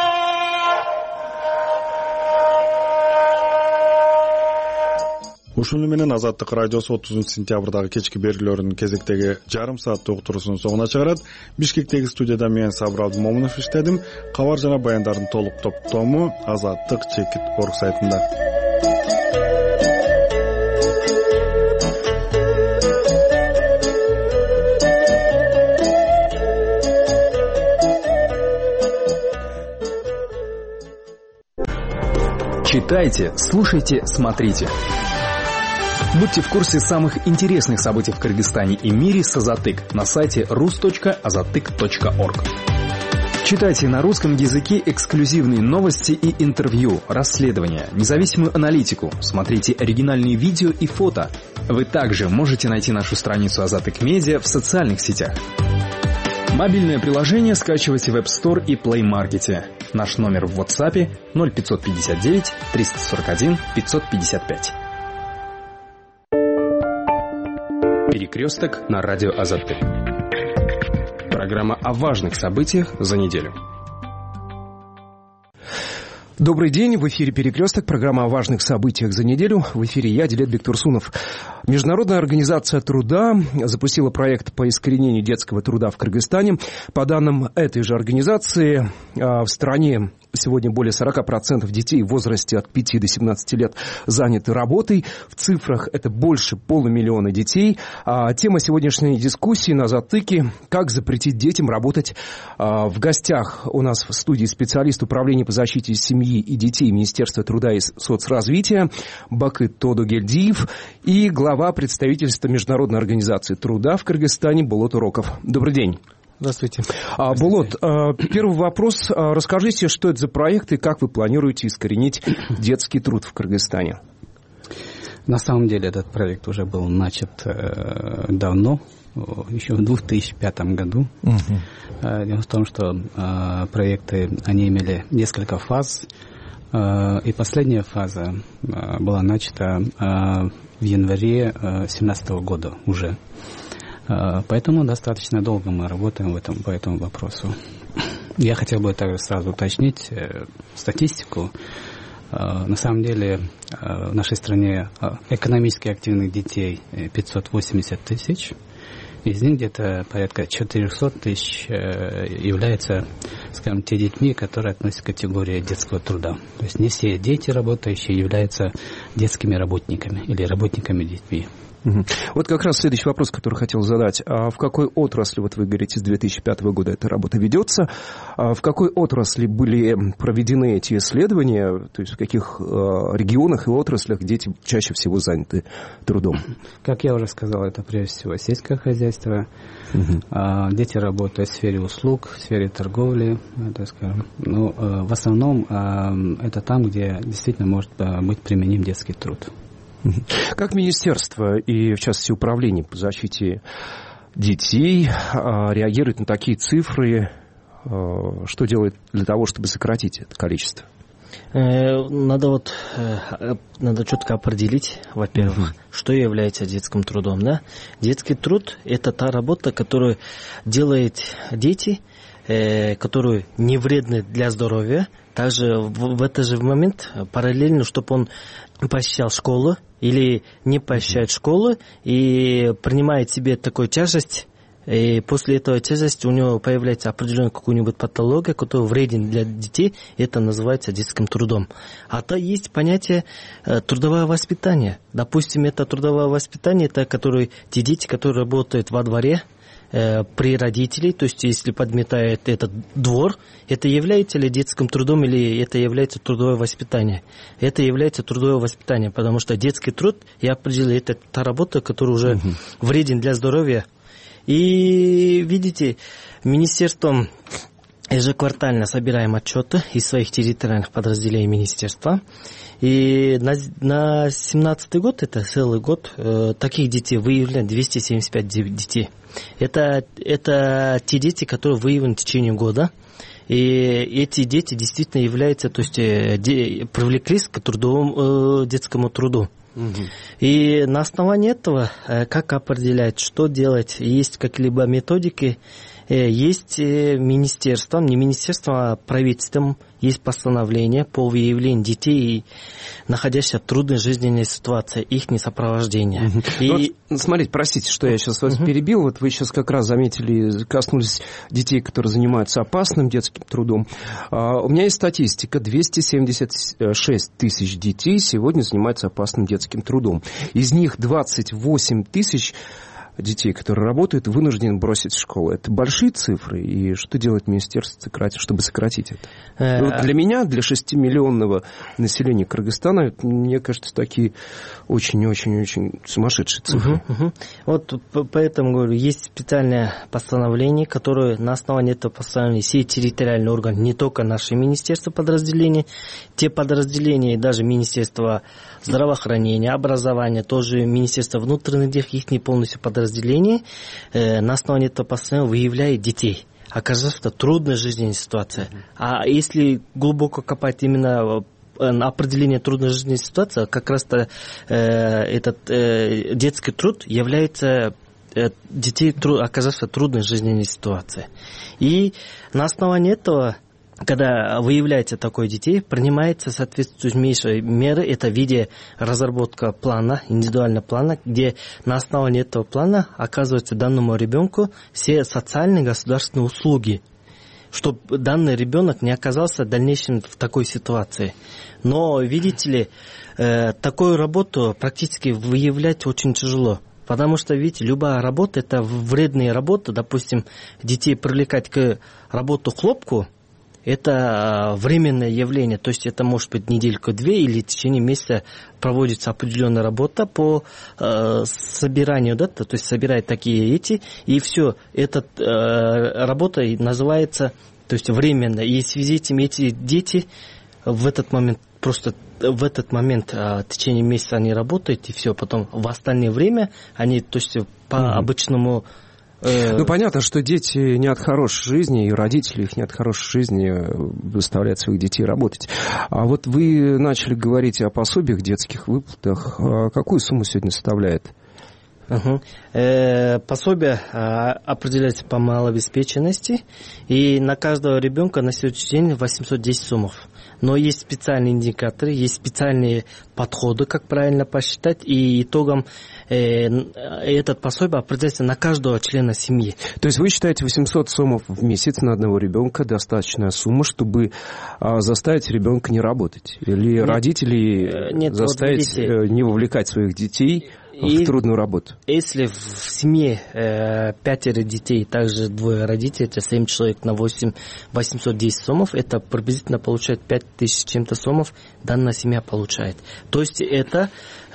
Ушул ушуну менен Азаттык радиосу 30 сентябрдагы кечки берүүлөрүнүн кезектеги жарым сааттык уктуруусунун соңуна чыгарат. Бишкектеги студияда мен Сабыр Абдымомунов иштедим. Кабар жана баяндардын толук топтому Азаттык.org сайтында. Читайте, слушайте, смотрите. Будьте в курсе самых интересных событий в Кыргызстане и мире с Азаттык на сайте rus.azattyk.org. Читайте на русском языке эксклюзивные новости и интервью, расследования, независимую аналитику. Смотрите оригинальные видео и фото. Вы также можете найти нашу страницу Азаттык Медиа в социальных сетях. Мобильное приложение скачивайте в App Store и Play Market. Наш номер в WhatsApp 0559 341 555. Перекресток на радио Азаттык. Программа о важных событиях за неделю. Добрый день, в эфире «Перекресток», программа о важных событиях за неделю. В эфире я, Дилет Бектурсунов. Международная организация труда запустила проект по искоренению детского труда в Кыргызстане. По данным этой же организации, в стране сегодня более 40% детей в возрасте от 5 до 17 лет заняты работой. В цифрах это больше 500 000 детей. Тема сегодняшней дискуссии на Азаттыке – как запретить детям работать. В гостях у нас в студии специалист управления по защите семьи и детей Министерства труда и соцразвития Бакыт Тодогельдиев и глава представительства Международной организации труда в Кыргызстане Болот Уроков. Добрый день. Здравствуйте. Болот, первый вопрос. Расскажите, что это за проект и как вы планируете искоренить детский труд в Кыргызстане? На самом деле этот проект уже был начат давно, еще в 2005 году. Дело в том, что проекты, они имели несколько фаз, и последняя фаза была начата в январе 2017 года уже. Поэтому достаточно долго мы работаем по этому вопросу. Я хотел бы также сразу уточнить статистику. На самом деле в нашей стране экономически активных детей 580 тысяч. Из них где-то порядка 400 тысяч являются, скажем, те детьми, которые относятся к категории детского труда. То есть не все дети, работающие, являются детскими работниками или работниками-детьми. Вот как раз следующий вопрос, который хотел задать. А в какой отрасли, вот вы говорите, с 2005 года эта работа ведется, в какой отрасли были проведены эти исследования, то есть в каких регионах и отраслях дети чаще всего заняты трудом? Как я уже сказал, это прежде всего сельское хозяйство. Дети работают в сфере услуг, в сфере торговли, так скажем. Но в основном это там, где действительно может быть применим детский труд. Как министерство и, в частности, управление по защите детей реагирует на такие цифры? Что делает для того, чтобы сократить это количество? Надо четко определить, во-первых, что является детским трудом. Да? Детский труд – это та работа, которую делают дети, которые не вредны для здоровья. Также в этот же момент параллельно, чтобы он посещал школу или не посещает школу и принимает себе такую тяжесть, и после этого тяжести у него появляется определенная какая-нибудь патология, которая вреден для детей, это называется детским трудом. А то есть понятие трудовое воспитание. Допустим, это трудовое воспитание, это те дети, которые работают во дворе, при родителях, то есть если подметает этот двор, это является ли детским трудом или это является трудовое воспитание? Это является трудовое воспитание, потому что детский труд, я определил, это та работа, которая уже вреден для здоровья. И видите, министерством ежеквартально собираем отчеты из своих территориальных подразделений министерства. И на 2017 год, это целый год, таких детей выявлено 275 детей. Это те дети, которые выявлены в течение года. И эти дети действительно являются, то есть привлеклись к детскому труду. И на основании этого, как определять, что делать, есть какие-либо методики, Есть министерством, не министерством, а правительством, есть постановление по выявлению детей, находящихся в трудной жизненной ситуации, их несопровождения. И... Вот, смотрите, простите, что я сейчас вас перебил. Вот вы сейчас как раз заметили, коснулись детей, которые занимаются опасным детским трудом. У меня есть статистика. 276 тысяч детей сегодня занимаются опасным детским трудом. Из них 28 тысяч детей, которые работают, вынуждены бросить школу. Это большие цифры. И что делает министерство, чтобы сократить это? Вот для меня, для 6-миллионного населения Кыргызстана, мне кажется, такие очень-очень-очень сумасшедшие цифры. Вот поэтому, говорю, есть специальное постановление, которое на основании этого постановления все территориальные органы, не только наши министерства подразделения, те подразделения, даже Министерство здравоохранения, образования, тоже Министерство внутренних дел, их не полностью подразделения, на основании этого постановления выявляет детей, оказывается в трудной жизненной ситуации. А если глубоко копать именно определение трудной жизненной ситуации, как раз-то этот детский труд является детей, оказавшихся в трудной жизненной ситуации. И на основании этого, когда выявляется такое детей, принимается соответствующие меры. Это в виде разработка плана, индивидуального плана, где на основании этого плана оказываются данному ребенку все социальные государственные услуги, чтобы данный ребенок не оказался в дальнейшем в такой ситуации. Но, видите ли, такую работу практически выявлять очень тяжело. Потому что, видите, любая работа – это вредная работа. Допустим, детей привлекать к работу хлопку – это временное явление, то есть это может быть недельку-две или в течение месяца проводится определенная работа по собиранию, да, то есть собирать такие и все. Эта работа называется, то есть временно. И в связи с этим эти дети в этот момент в течение месяца они работают, и все, потом в остальное время они, то есть по обычному... Ну, понятно, что дети не от хорошей жизни, и родители их не от хорошей жизни заставляют своих детей работать. А вот вы начали говорить о пособиях, детских выплатах. Какую сумму сегодня составляет? Пособие определяется по малообеспеченности, и на каждого ребенка на сегодняшний день 810 сомов. Но есть специальные индикаторы, есть специальные подходы, как правильно посчитать, и итогом этот пособие определяется на каждого члена семьи. То есть вы считаете 800 сомов в месяц на одного ребенка достаточная сумма, чтобы заставить ребенка не работать? Или родителей заставить не вовлекать своих детей в трудную работу? Если в семье 5 детей, также 2 родителей, это 7 человек на 810 сомов, это приблизительно получает 5000 чем-то сомов, данная семья получает. То есть это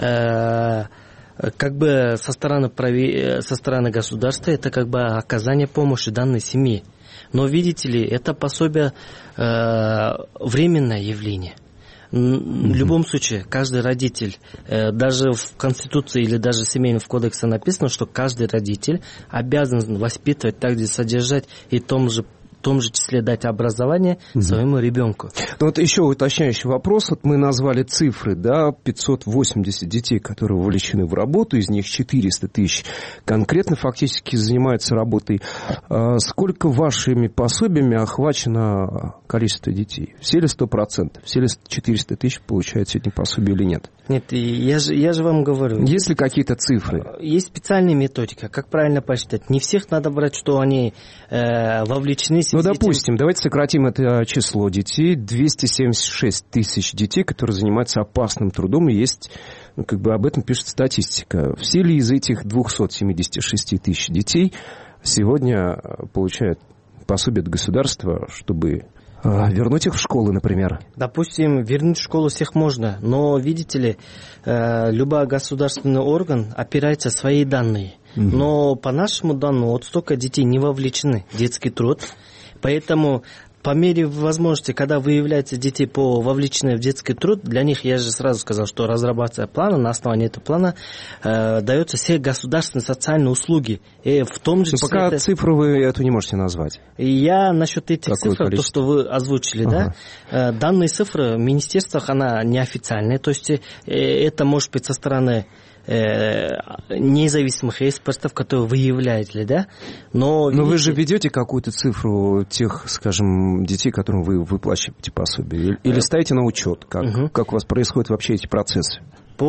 как бы со стороны государства, это как бы оказание помощи данной семье. Но видите ли, это пособие временное явление. В любом случае, каждый родитель, даже в Конституции или даже в Семейном кодексе написано, что каждый родитель обязан воспитывать, также содержать и в том же числе дать образование своему ребенку. Ну, вот еще уточняющий вопрос. Вот мы назвали цифры, да, 580 детей, которые вовлечены в работу, из них 400 тысяч конкретно фактически занимаются работой. Сколько вашими пособиями охвачено количество детей? Все ли 100%? Все ли 400 тысяч получают сегодня пособие или нет? Нет, я же вам говорю. Есть ли какие-то цифры? Есть специальная методика, как правильно посчитать. Не всех надо брать, что они вовлечены. Ну, допустим, давайте сократим это число детей. 276 тысяч детей, которые занимаются опасным трудом, и есть, как бы об этом пишет статистика. Все ли из этих 276 тысяч детей сегодня получают пособие от государства, чтобы вернуть их в школы, например? Допустим, вернуть в школу всех можно, но, видите ли, любой государственный орган опирается на свои данные. Но по нашему данному, вот столько детей не вовлечены в детский труд, поэтому по мере возможности, когда выявляются детей вовлеченные в детский труд, для них, я же сразу сказал, что разрабатывается плана, на основании этого плана даются все государственные социальные услуги. И в том же числе... Пока цифру вы эту не можете назвать. Я насчет этих цифр, то, что вы озвучили, да, данные цифры в министерствах, она неофициальная, то есть это может быть со стороны независимых экспертов, которые выявляют, да? Но вы же ведете какую-то цифру тех, скажем, детей, которым вы выплачиваете пособие? Или ставите на учет? Как у вас происходят вообще эти процессы?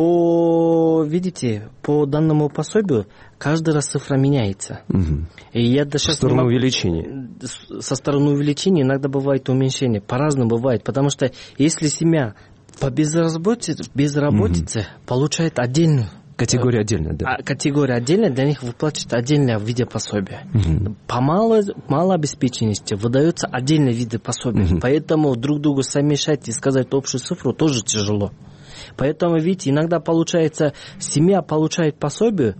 Видите, по данному пособию каждый раз цифра меняется. И я со стороны увеличения? Со стороны увеличения иногда бывает уменьшение. По-разному бывает. Потому что если семья по безработице получает отдельную категория отдельная, да. Категория отдельная, для них выплачивается отдельное в виде пособия. По малообеспеченности выдается отдельные виды пособия. Поэтому друг другу совмещать и сказать общую цифру тоже тяжело. Поэтому, видите, иногда получается, семья получает пособие,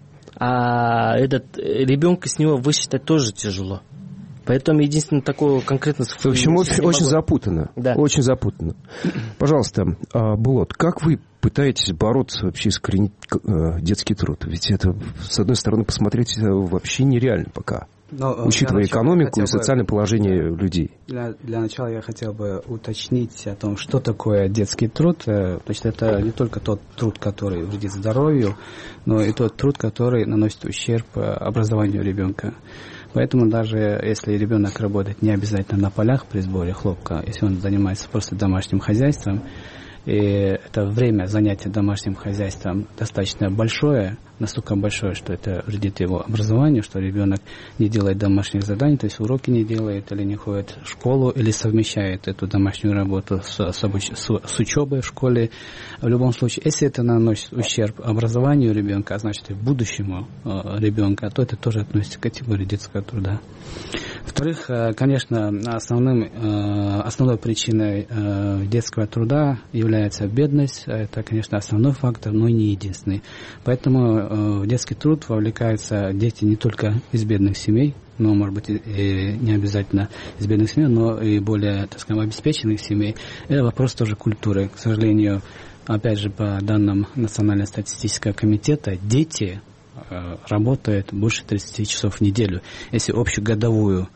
а ребенка с него высчитать тоже тяжело. Поэтому единственное такое конкретно... В общем, очень запутанно. Да. Очень запутанно. Пожалуйста, Булат, как вы пытаетесь бороться, вообще искоренить детский труд? Ведь это, с одной стороны, посмотреть вообще нереально пока. Учитывая экономику и социальное положение людей. Для начала я хотел бы уточнить о том, что такое детский труд. Значит, это не только тот труд, который вредит здоровью, но и тот труд, который наносит ущерб образованию ребенка. Поэтому даже если ребенок работает не обязательно на полях при сборе хлопка, если он занимается просто домашним хозяйством, и это время занятия домашним хозяйством достаточно большое, настолько большое, что это вредит его образованию, что ребенок не делает домашних заданий, то есть уроки не делает, или не ходит в школу, или совмещает эту домашнюю работу с учебой в школе. В любом случае, если это наносит ущерб образованию ребенка, а значит и будущему ребенка, то это тоже относится к категории детского труда. Во-вторых, конечно, основной причиной детского труда является бедность. Это, конечно, основной фактор, но и не единственный. Поэтому в детский труд вовлекаются дети не только из бедных семей, но, может быть, и не обязательно из бедных семей, но и более, так скажем, обеспеченных семей. Это вопрос тоже культуры. К сожалению, опять же, по данным Национального статистического комитета, дети работают больше 30 часов в неделю. Если общегодовой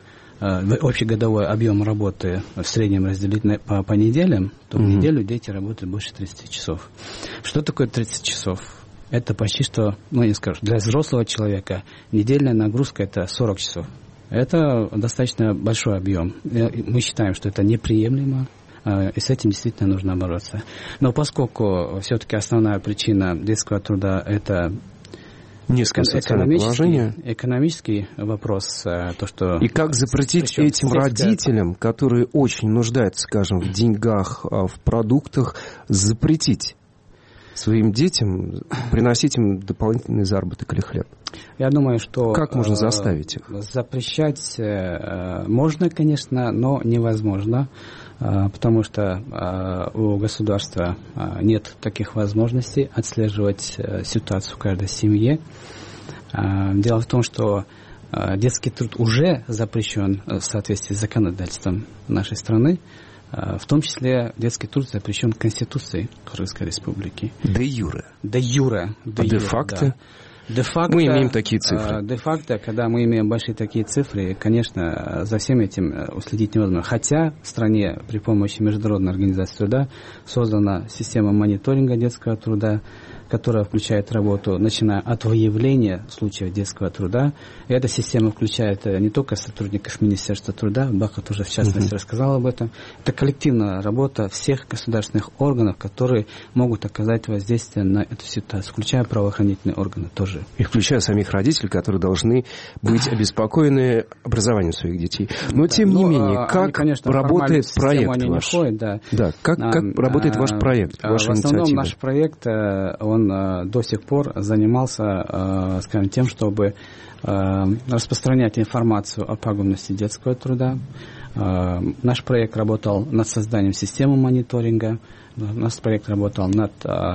объем работы в среднем разделить по неделям, то в неделю дети работают больше 30 часов. Что такое 30 часов? Это почти что, не скажу, для взрослого человека недельная нагрузка – это 40 часов. Это достаточно большой объем. Мы считаем, что это неприемлемо, и с этим действительно нужно бороться. Но поскольку все-таки основная причина детского труда – это экономический вопрос, то, что... И как запретить этим родителям, которые очень нуждаются, скажем, в деньгах, в продуктах, запретить своим детям приносить им дополнительный заработок или хлеб? Я думаю, что... Как можно заставить их? Запрещать можно, конечно, но невозможно, потому что у государства нет таких возможностей отслеживать ситуацию в каждой семье. Дело в том, что детский труд уже запрещен в соответствии с законодательством нашей страны. В том числе детский труд запрещен Конституцией Кыргызской Республики. Де юре. Де юре. Де факто? Да. Де-факто, мы имеем такие цифры. Де-факто, когда мы имеем большие такие цифры, конечно, за всем этим уследить невозможно. Хотя в стране при помощи Международной организации труда создана система мониторинга детского труда, которая включает работу, начиная от выявления случаев детского труда. И эта система включает не только сотрудников Министерства труда, Бахат уже в частности рассказал об этом. Это коллективная работа всех государственных органов, которые могут оказать воздействие на эту ситуацию, включая правоохранительные органы тоже. И включая самих родителей, которые должны быть обеспокоены образованием своих детей. Но тем не менее, как работает проект ваш? Да, как работает ваш проект, ваша инициатива? В основном наш проект, он до сих пор занимался, скажем, тем, чтобы распространять информацию о пагубности детского труда. Наш проект работал над созданием системы мониторинга, наш проект работал над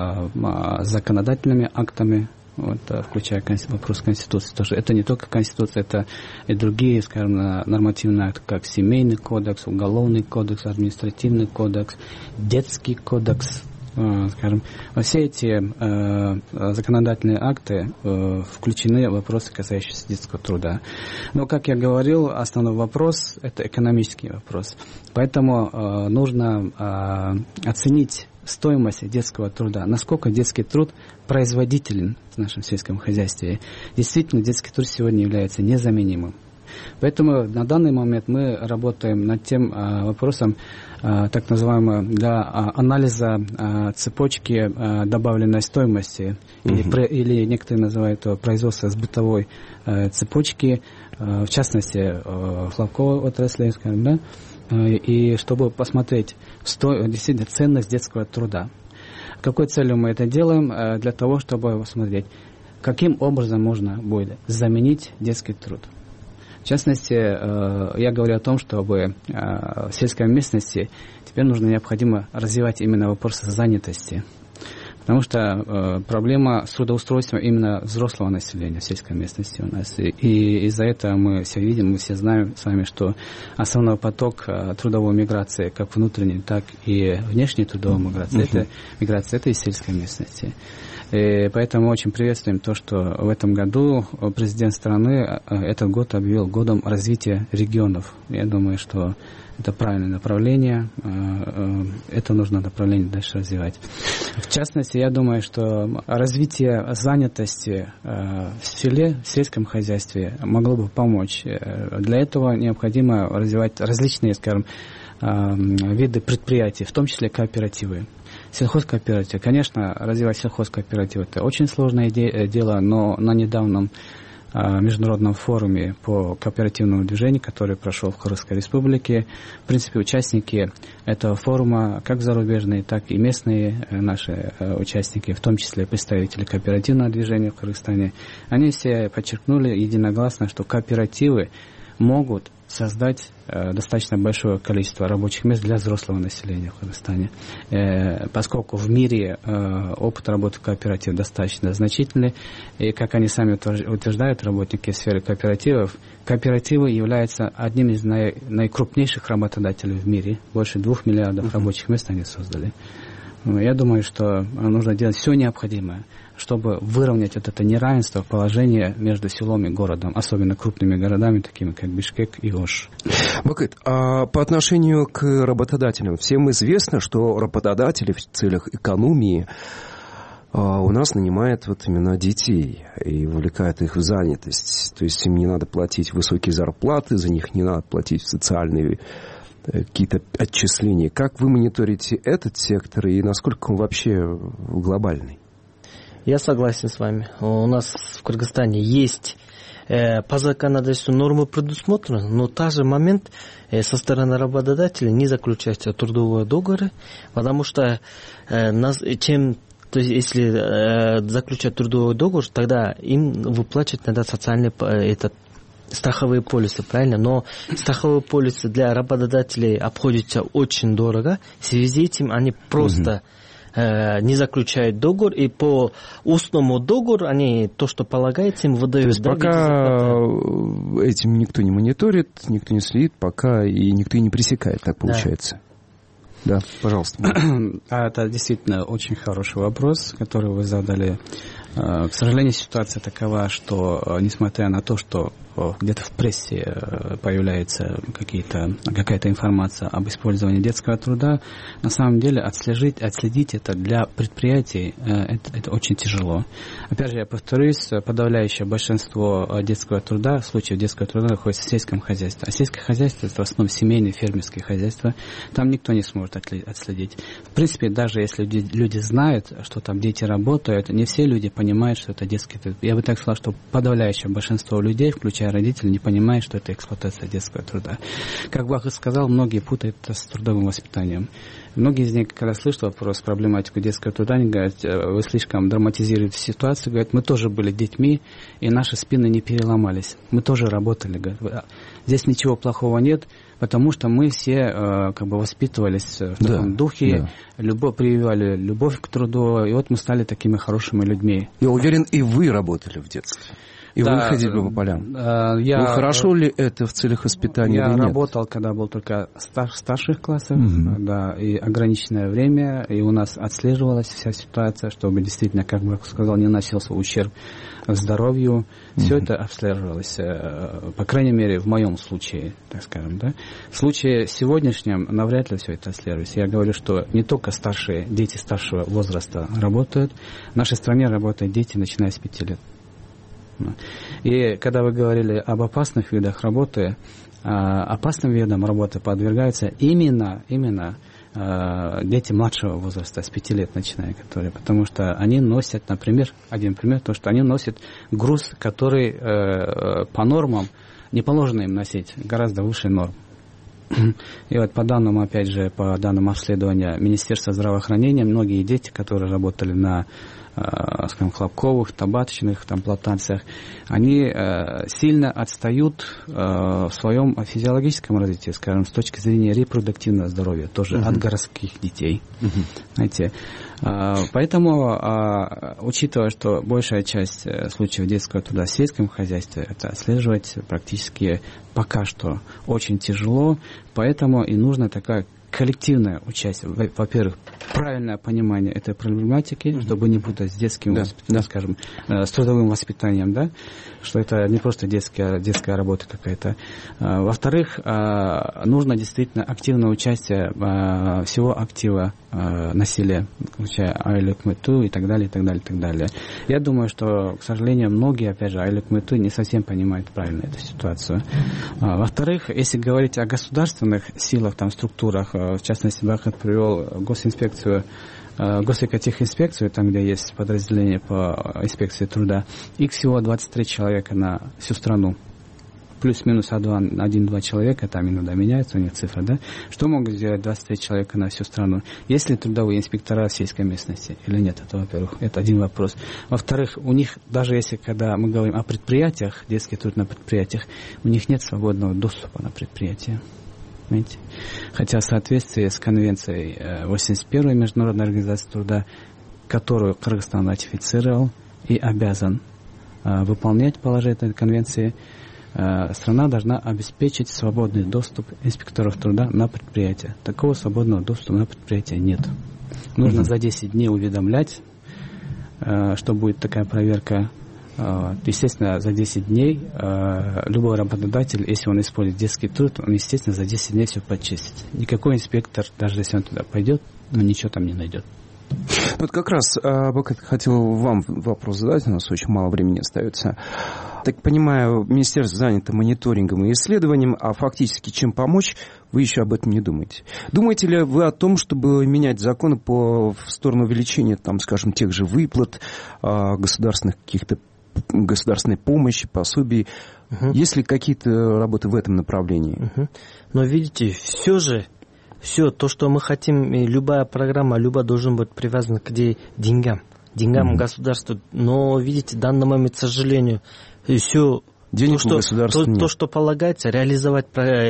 законодательными актами, включая вопрос Конституции тоже. Это не только Конституция, это и другие, скажем, нормативные акты, как Семейный кодекс, Уголовный кодекс, Административный кодекс, Детский кодекс. Скажем, во все эти законодательные акты включены вопросы, касающиеся детского труда. Но, как я говорил, основной вопрос – это экономический вопрос. Поэтому нужно оценить стоимость детского труда, насколько детский труд производителен в нашем сельском хозяйстве. Действительно, детский труд сегодня является незаменимым. Поэтому на данный момент мы работаем над тем вопросом, так называемого, для анализа цепочки добавленной стоимости, или некоторые называют это производство с бытовой цепочки, в частности, хлопковой отрасли, скажем, да, и чтобы посмотреть действительно ценность детского труда. Какой целью мы это делаем? Для того, чтобы посмотреть, каким образом можно будет заменить детский труд. В частности, я говорю о том, чтобы в сельской местности теперь необходимо развивать именно вопросы занятости. Потому что проблема с трудоустройством именно взрослого населения в сельской местности у нас. И из-за этого мы все видим, мы все знаем с вами, что основной поток трудовой миграции, как внутренней, так и внешней трудовой миграции, это из сельской местности. И поэтому очень приветствуем то, что в этом году президент страны этот год объявил годом развития регионов. Я думаю, что это правильное направление, это нужно направление дальше развивать. В частности, я думаю, что развитие занятости в селе, в сельском хозяйстве могло бы помочь. Для этого необходимо развивать различные, скажем, виды предприятий, в том числе кооперативы. Сельхозкооператив. Конечно, развивать сельхозкооператив – это очень сложное дело, но на недавнем международном форуме по кооперативному движению, который прошел в Кыргызской республике, в принципе, участники этого форума, как зарубежные, так и местные наши участники, в том числе представители кооперативного движения в Кыргызстане, они все подчеркнули единогласно, что кооперативы могут создать достаточно большое количество рабочих мест для взрослого населения в Кыргызстане. Поскольку в мире опыт работы кооперативов достаточно значительный, и, как они сами утверждают, работники в сфере кооперативов, кооперативы являются одним из наикрупнейших работодателей в мире. Больше 2 миллиардов рабочих мест они создали. Я думаю, что нужно делать все необходимое, чтобы выровнять вот это неравенство положения между селом и городом, особенно крупными городами, такими как Бишкек и Ош. Бакыт, а по отношению к работодателям, всем известно, что работодатели в целях экономии у нас нанимают вот именно детей и вовлекают их в занятость. То есть им не надо платить высокие зарплаты, за них не надо платить социальные какие-то отчисления. Как вы мониторите этот сектор и насколько он вообще глобальный? Я согласен с вами. У нас в Кыргызстане есть по законодательству нормы предусмотрены, но в тот же момент со стороны работодателя не заключаются трудовые договоры, потому что то есть, если заключать трудовой договор, тогда им выплачивать надо социальный страховые полисы, правильно? Но страховые полисы для работодателей обходятся очень дорого. В связи с этим они просто не заключают договор, и по устному договору они то, что полагается, им выдают. То есть пока этим никто не мониторит, никто не следит, пока и никто и не пресекает, так получается. Да, пожалуйста. Это действительно очень хороший вопрос, который вы задали. К сожалению, ситуация такова, что несмотря на то, что где-то в прессе появляется какая-то информация об использовании детского труда, на самом деле отследить это для предприятий это очень тяжело. Опять же, я повторюсь, подавляющее большинство детского труда, случаев детского труда находится в сельском хозяйстве. А сельское хозяйство – это в основном семейные фермерские хозяйства. Там никто не сможет отследить. В принципе, даже если люди знают, что там дети работают, не все люди понимают, что это детский труд. Я бы так сказал, что подавляющее большинство людей, включая родители, не понимают, что это эксплуатация детского труда. Как Бахыт сказал, многие путают это с трудовым воспитанием. Многие из них, когда слышат вопрос, проблематику детского труда, они говорят, вы слишком драматизируете ситуацию, говорят, мы тоже были детьми, и наши спины не переломались. Мы тоже работали. Говорят, здесь ничего плохого нет, потому что мы все воспитывались в таком духе, прививали любовь к труду, и вот мы стали такими хорошими людьми. Я уверен, и вы работали в детстве. И вы ходили по полям. Хорошо ли это в целях воспитания или нет? Я работал, когда был только старших классов, да, и ограниченное время, и у нас отслеживалась вся ситуация, чтобы действительно, как бы сказал, не наносился ущерб к здоровью. Все это обслеживалось, по крайней мере, в моем случае, так скажем, да. В случае сегодняшнем навряд ли все это отслеживается. Я говорю, что не только дети старшего возраста работают, в нашей стране работают дети, начиная с 5 лет. И когда вы говорили об опасных видах работы, опасным видам работы подвергаются именно дети младшего возраста, с 5 лет начиная, потому что они носят, например, один пример, то, что они носят груз, который по нормам не положено им носить, гораздо выше норм. И вот по данным, опять же, по данным обследования Министерства здравоохранения, многие дети, которые работали на, скажем, хлопковых, табачных плантациях, они сильно отстают в своем физиологическом развитии, скажем, с точки зрения репродуктивного здоровья, тоже от городских детей. Знаете, поэтому, учитывая, что большая часть случаев детского труда в сельском хозяйстве, это отслеживать практически пока что очень тяжело, поэтому и нужна такая коллективное участие. Во-первых, правильное понимание этой проблематики, чтобы не путать с детским, скажем, с трудовым воспитанием, да, что это не просто детская работа какая-то. Во-вторых, нужно действительно активное участие всего актива насилия, включая айлык мыту и так далее, и так далее, и так далее. Я думаю, что, к сожалению, многие, опять же, айлык мыту не совсем понимают правильно эту ситуацию. Во-вторых, если говорить о государственных силах, структурах, в частности, Бахат привел госинспекцию, госэкотехинспекцию, там, где есть подразделение по инспекции труда, их всего 23 человека на всю страну. Плюс-минус 1-2 человека, там иногда меняется у них цифра, да? Что могут сделать 23 человека на всю страну? Есть ли трудовые инспектора в сельской местности или нет? Это, во-первых, это один вопрос. Во-вторых, у них, даже если, когда мы говорим о предприятиях, детский труд на предприятиях, у них нет свободного доступа на предприятие. Понимаете? Хотя в соответствии с конвенцией 81-й Международной организации труда, которую Кыргызстан ратифицировал и обязан выполнять положение этой конвенции, страна должна обеспечить свободный доступ инспекторов труда на предприятие. Такого свободного доступа на предприятие нет. Нужно за 10 дней уведомлять, что будет такая проверка. Естественно, за 10 дней любой работодатель, если он использует детский труд, он, естественно, за 10 дней все почистит. Никакой инспектор, даже если он туда пойдет, он ничего там не найдет. Вот как раз хотел вам вопрос задать, у нас очень мало времени остается. Так понимаю, министерство занято мониторингом и исследованием, а фактически чем помочь, вы еще об этом не думаете. Думаете ли вы о том, чтобы менять законы в сторону увеличения, скажем, тех же выплат, государственных каких-то государственной помощи, пособий? Есть ли какие-то работы в этом направлении? Но видите, все то, что мы хотим, любая программа, должен быть привязан к деньгам государству. Но, видите, в данный момент, к сожалению, все то, что полагается, реализовать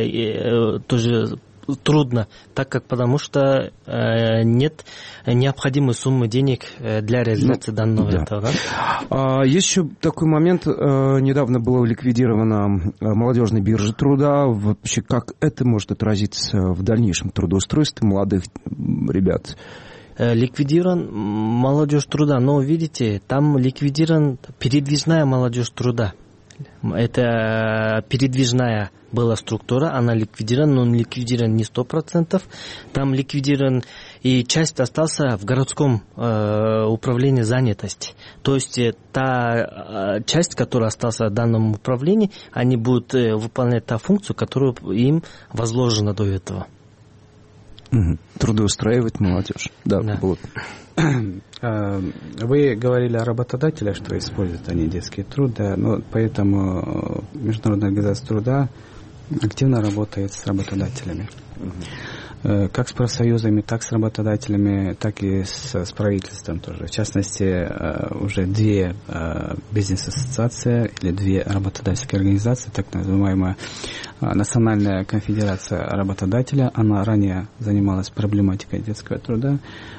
тоже трудно, потому что нет необходимой суммы денег для реализации данного этого. Да? Есть еще такой момент. Недавно была ликвидирована молодежная биржа труда. Вообще, как это может отразиться в дальнейшем трудоустройстве молодых ребят? Ликвидирован молодежь труда, но, видите, там ликвидирован передвижная молодежь труда. Это передвижная была структура, она ликвидирована, но ликвидирован не 100%. Там ликвидирован и часть осталась в городском управлении занятости. То есть та часть, которая осталась в данном управлении, они будут выполнять ту функцию, которую им возложена до этого. Трудоустраивать молодежь. Да. Вы говорили о работодателях, что используют они детский труд, да, но поэтому Международная организация труда активно работает с работодателями. Как с профсоюзами, так с работодателями, так и с правительством тоже. В частности, уже 2 бизнес-ассоциации или 2 работодательские организации, так называемая Национальная конфедерация работодателя, она ранее занималась проблематикой детского труда.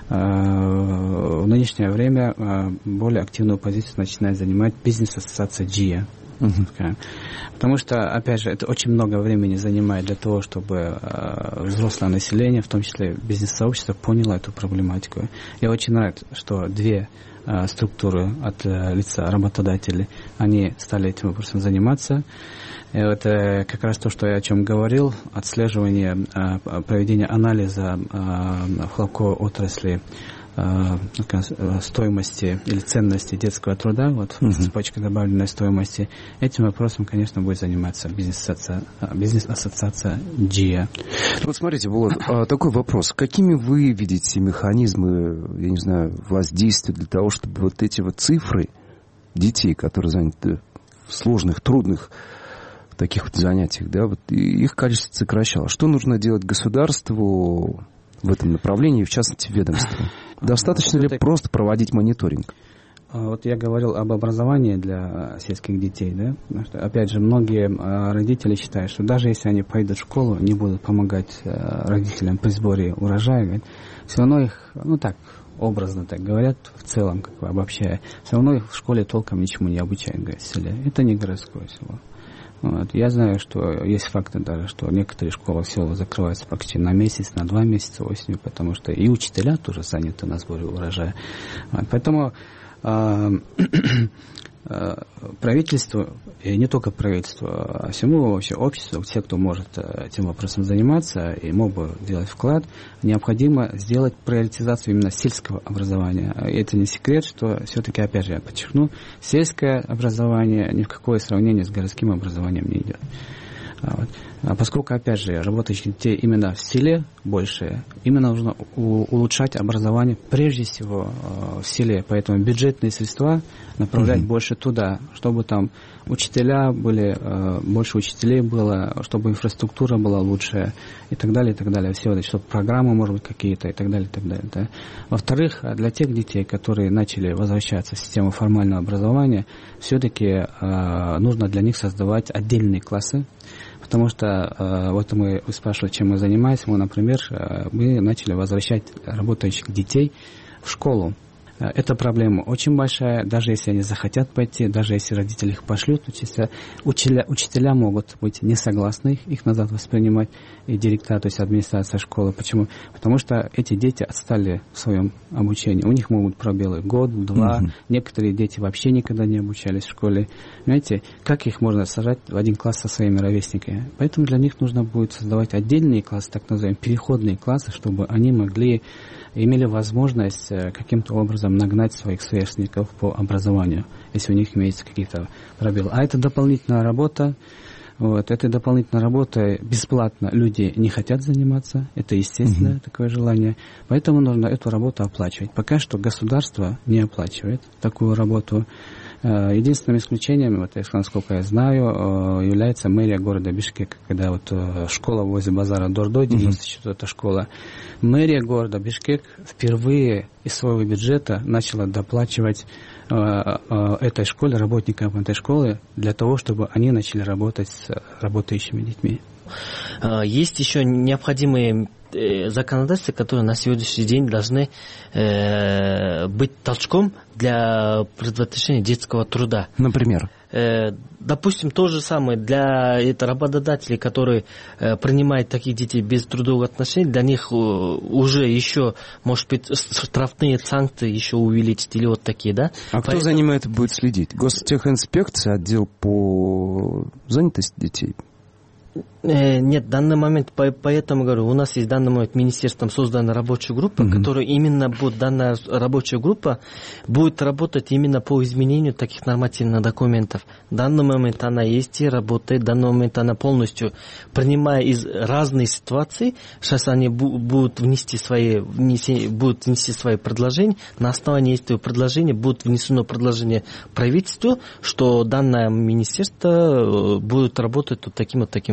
В нынешнее время более активную позицию начинает занимать бизнес-ассоциация GIA. Потому что, опять же, это очень много времени занимает для того, чтобы взрослое население, в том числе бизнес-сообщество, поняло эту проблематику. Я очень рад, что 2 структуры от лица работодателей, они стали этим вопросом заниматься. И это как раз то, что я о чем говорил, отслеживание, проведение анализа в хлопковой отрасли стоимости или ценности детского труда, вот цепочка добавленной стоимости. Этим вопросом, конечно, будет заниматься бизнес-ассоциация GIA. Вот смотрите, Булат, такой вопрос. Какими вы видите механизмы, я не знаю, воздействия для того, чтобы вот эти вот цифры детей, которые заняты в сложных, трудных таких вот занятиях, да, вот их количество сокращалось? Что нужно делать государству в этом направлении, в частности, ведомству? Достаточно ли просто проводить мониторинг? Вот я говорил об образовании для сельских детей, да? Потому что, опять же, многие родители считают, что даже если они пойдут в школу, не будут помогать родителям при сборе урожая, все равно их, так, образно так говорят, в целом, как бы обобщая, все равно их в школе толком ничему не обучают, говорят, в селе. Это не городское село. Вот. Я знаю, что есть факты даже, что некоторые школы в селах закрываются почти на месяц, на 2 месяца осенью, потому что и учителя тоже заняты на сборе урожая. Вот. Поэтому правительству, и не только правительству, а всему вообще обществу, все, кто может этим вопросом заниматься и мог бы делать вклад, необходимо сделать приоритизацию именно сельского образования. И это не секрет, что все-таки, опять же, я подчеркну, сельское образование ни в какое сравнение с городским образованием не идет. Вот. А поскольку, опять же, работающих детей именно в селе больше, именно нужно улучшать образование прежде всего в селе. Поэтому бюджетные средства направлять больше туда, чтобы там учителя были, больше учителей было, чтобы инфраструктура была лучшая и так далее, и так далее. Все, чтобы программы, может быть, какие-то и так далее, и так далее. Да. Во-вторых, для тех детей, которые начали возвращаться в систему формального образования, все-таки нужно для них создавать отдельные классы. Потому что вот вы спрашивали, чем мы занимаемся. Мы, например, мы начали возвращать работающих детей в школу. Эта проблема очень большая, даже если они захотят пойти, даже если родители их пошлют, учителя могут быть не согласны их назад воспринимать, и директора, то есть администрация школы. Почему? Потому что эти дети отстали в своем обучении. У них могут пробелы год, 2, некоторые дети вообще никогда не обучались в школе. Понимаете, как их можно сажать в один класс со своими ровесниками? Поэтому для них нужно будет создавать отдельные классы, так называемые переходные классы, чтобы они имели возможность каким-то образом нагнать своих сверстников по образованию, если у них имеются какие-то пробелы. А это дополнительная работа. Вот, этой дополнительной работой бесплатно люди не хотят заниматься. Это естественно, такое желание. Поэтому нужно эту работу оплачивать. Пока что государство не оплачивает такую работу. Единственным исключением, вот, насколько я знаю, является мэрия города Бишкек, когда вот школа возле базара Дордой, 94-я школа, мэрия города Бишкек впервые из своего бюджета начала доплачивать этой школе, работникам этой школы, для того, чтобы они начали работать с работающими детьми. Есть еще необходимые законодательства, которые на сегодняшний день должны быть толчком для предотвращения детского труда. Например? Допустим, то же самое для работодателей, которые принимают таких детей без трудовых отношений, для них уже еще, может быть, штрафные санкции еще увеличить или вот такие, да? А кто за ними это будет следить? Гостехинспекция, отдел по занятости детей? Нет, в данный момент, поэтому говорю, у нас есть в данный момент министерством создана рабочая группа, которая именно будет, данная рабочая группа будет работать именно по изменению таких нормативных документов. В данный момент она есть и работает, в данный момент она полностью, принимая из разных ситуаций, сейчас они будут внести свои предложения, на основании этого предложения будет внесено предложение правительству, что данное министерство будет работать вот таким.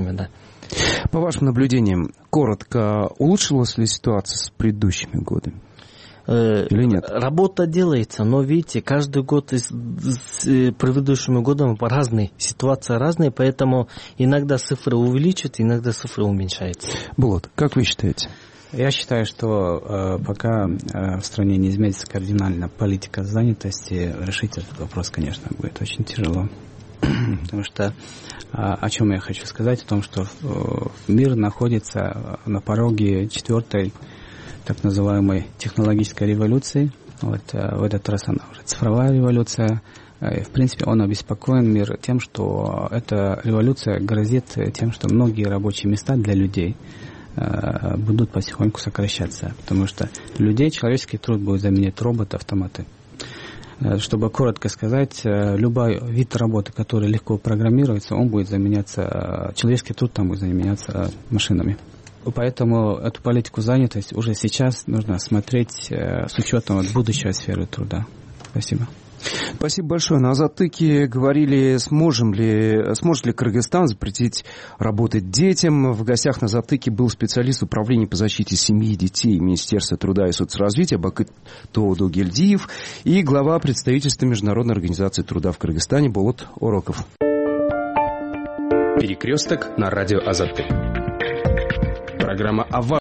время, да. По вашим наблюдениям, коротко, улучшилась ли ситуация с предыдущими годами? Или нет? Работа делается, но видите, каждый год с предыдущими годами разные, ситуация разная, поэтому иногда цифры увеличиваются, иногда цифры уменьшаются. Булат, как вы считаете? Я считаю, что пока в стране не изменится кардинально политика занятости, решить этот вопрос, конечно, будет очень тяжело. Потому что о чем я хочу сказать? О том, что мир находится на пороге 4-й так называемой технологической революции. В этот раз она уже цифровая революция. В принципе, он обеспокоен мир тем, что эта революция грозит тем, что многие рабочие места для людей будут потихоньку сокращаться. Потому что людей человеческий труд будет заменять роботы, автоматы. Чтобы коротко сказать, любой вид работы, который легко программируется, он будет заменяться, человеческий труд там будет заменяться машинами. Поэтому эту политику занятости уже сейчас нужно смотреть с учетом будущей сферы труда. Спасибо. Спасибо большое. На Азаттыке говорили, сможет ли Кыргызстан запретить работать детям. В гостях на Азаттыке был специалист управления по защите семьи и детей Министерства труда и соцразвития Бакыт Тоодогельдиев и глава представительства Международной организации труда в Кыргызстане Болот Ороков. Перекресток на радио Азаттык. Программа о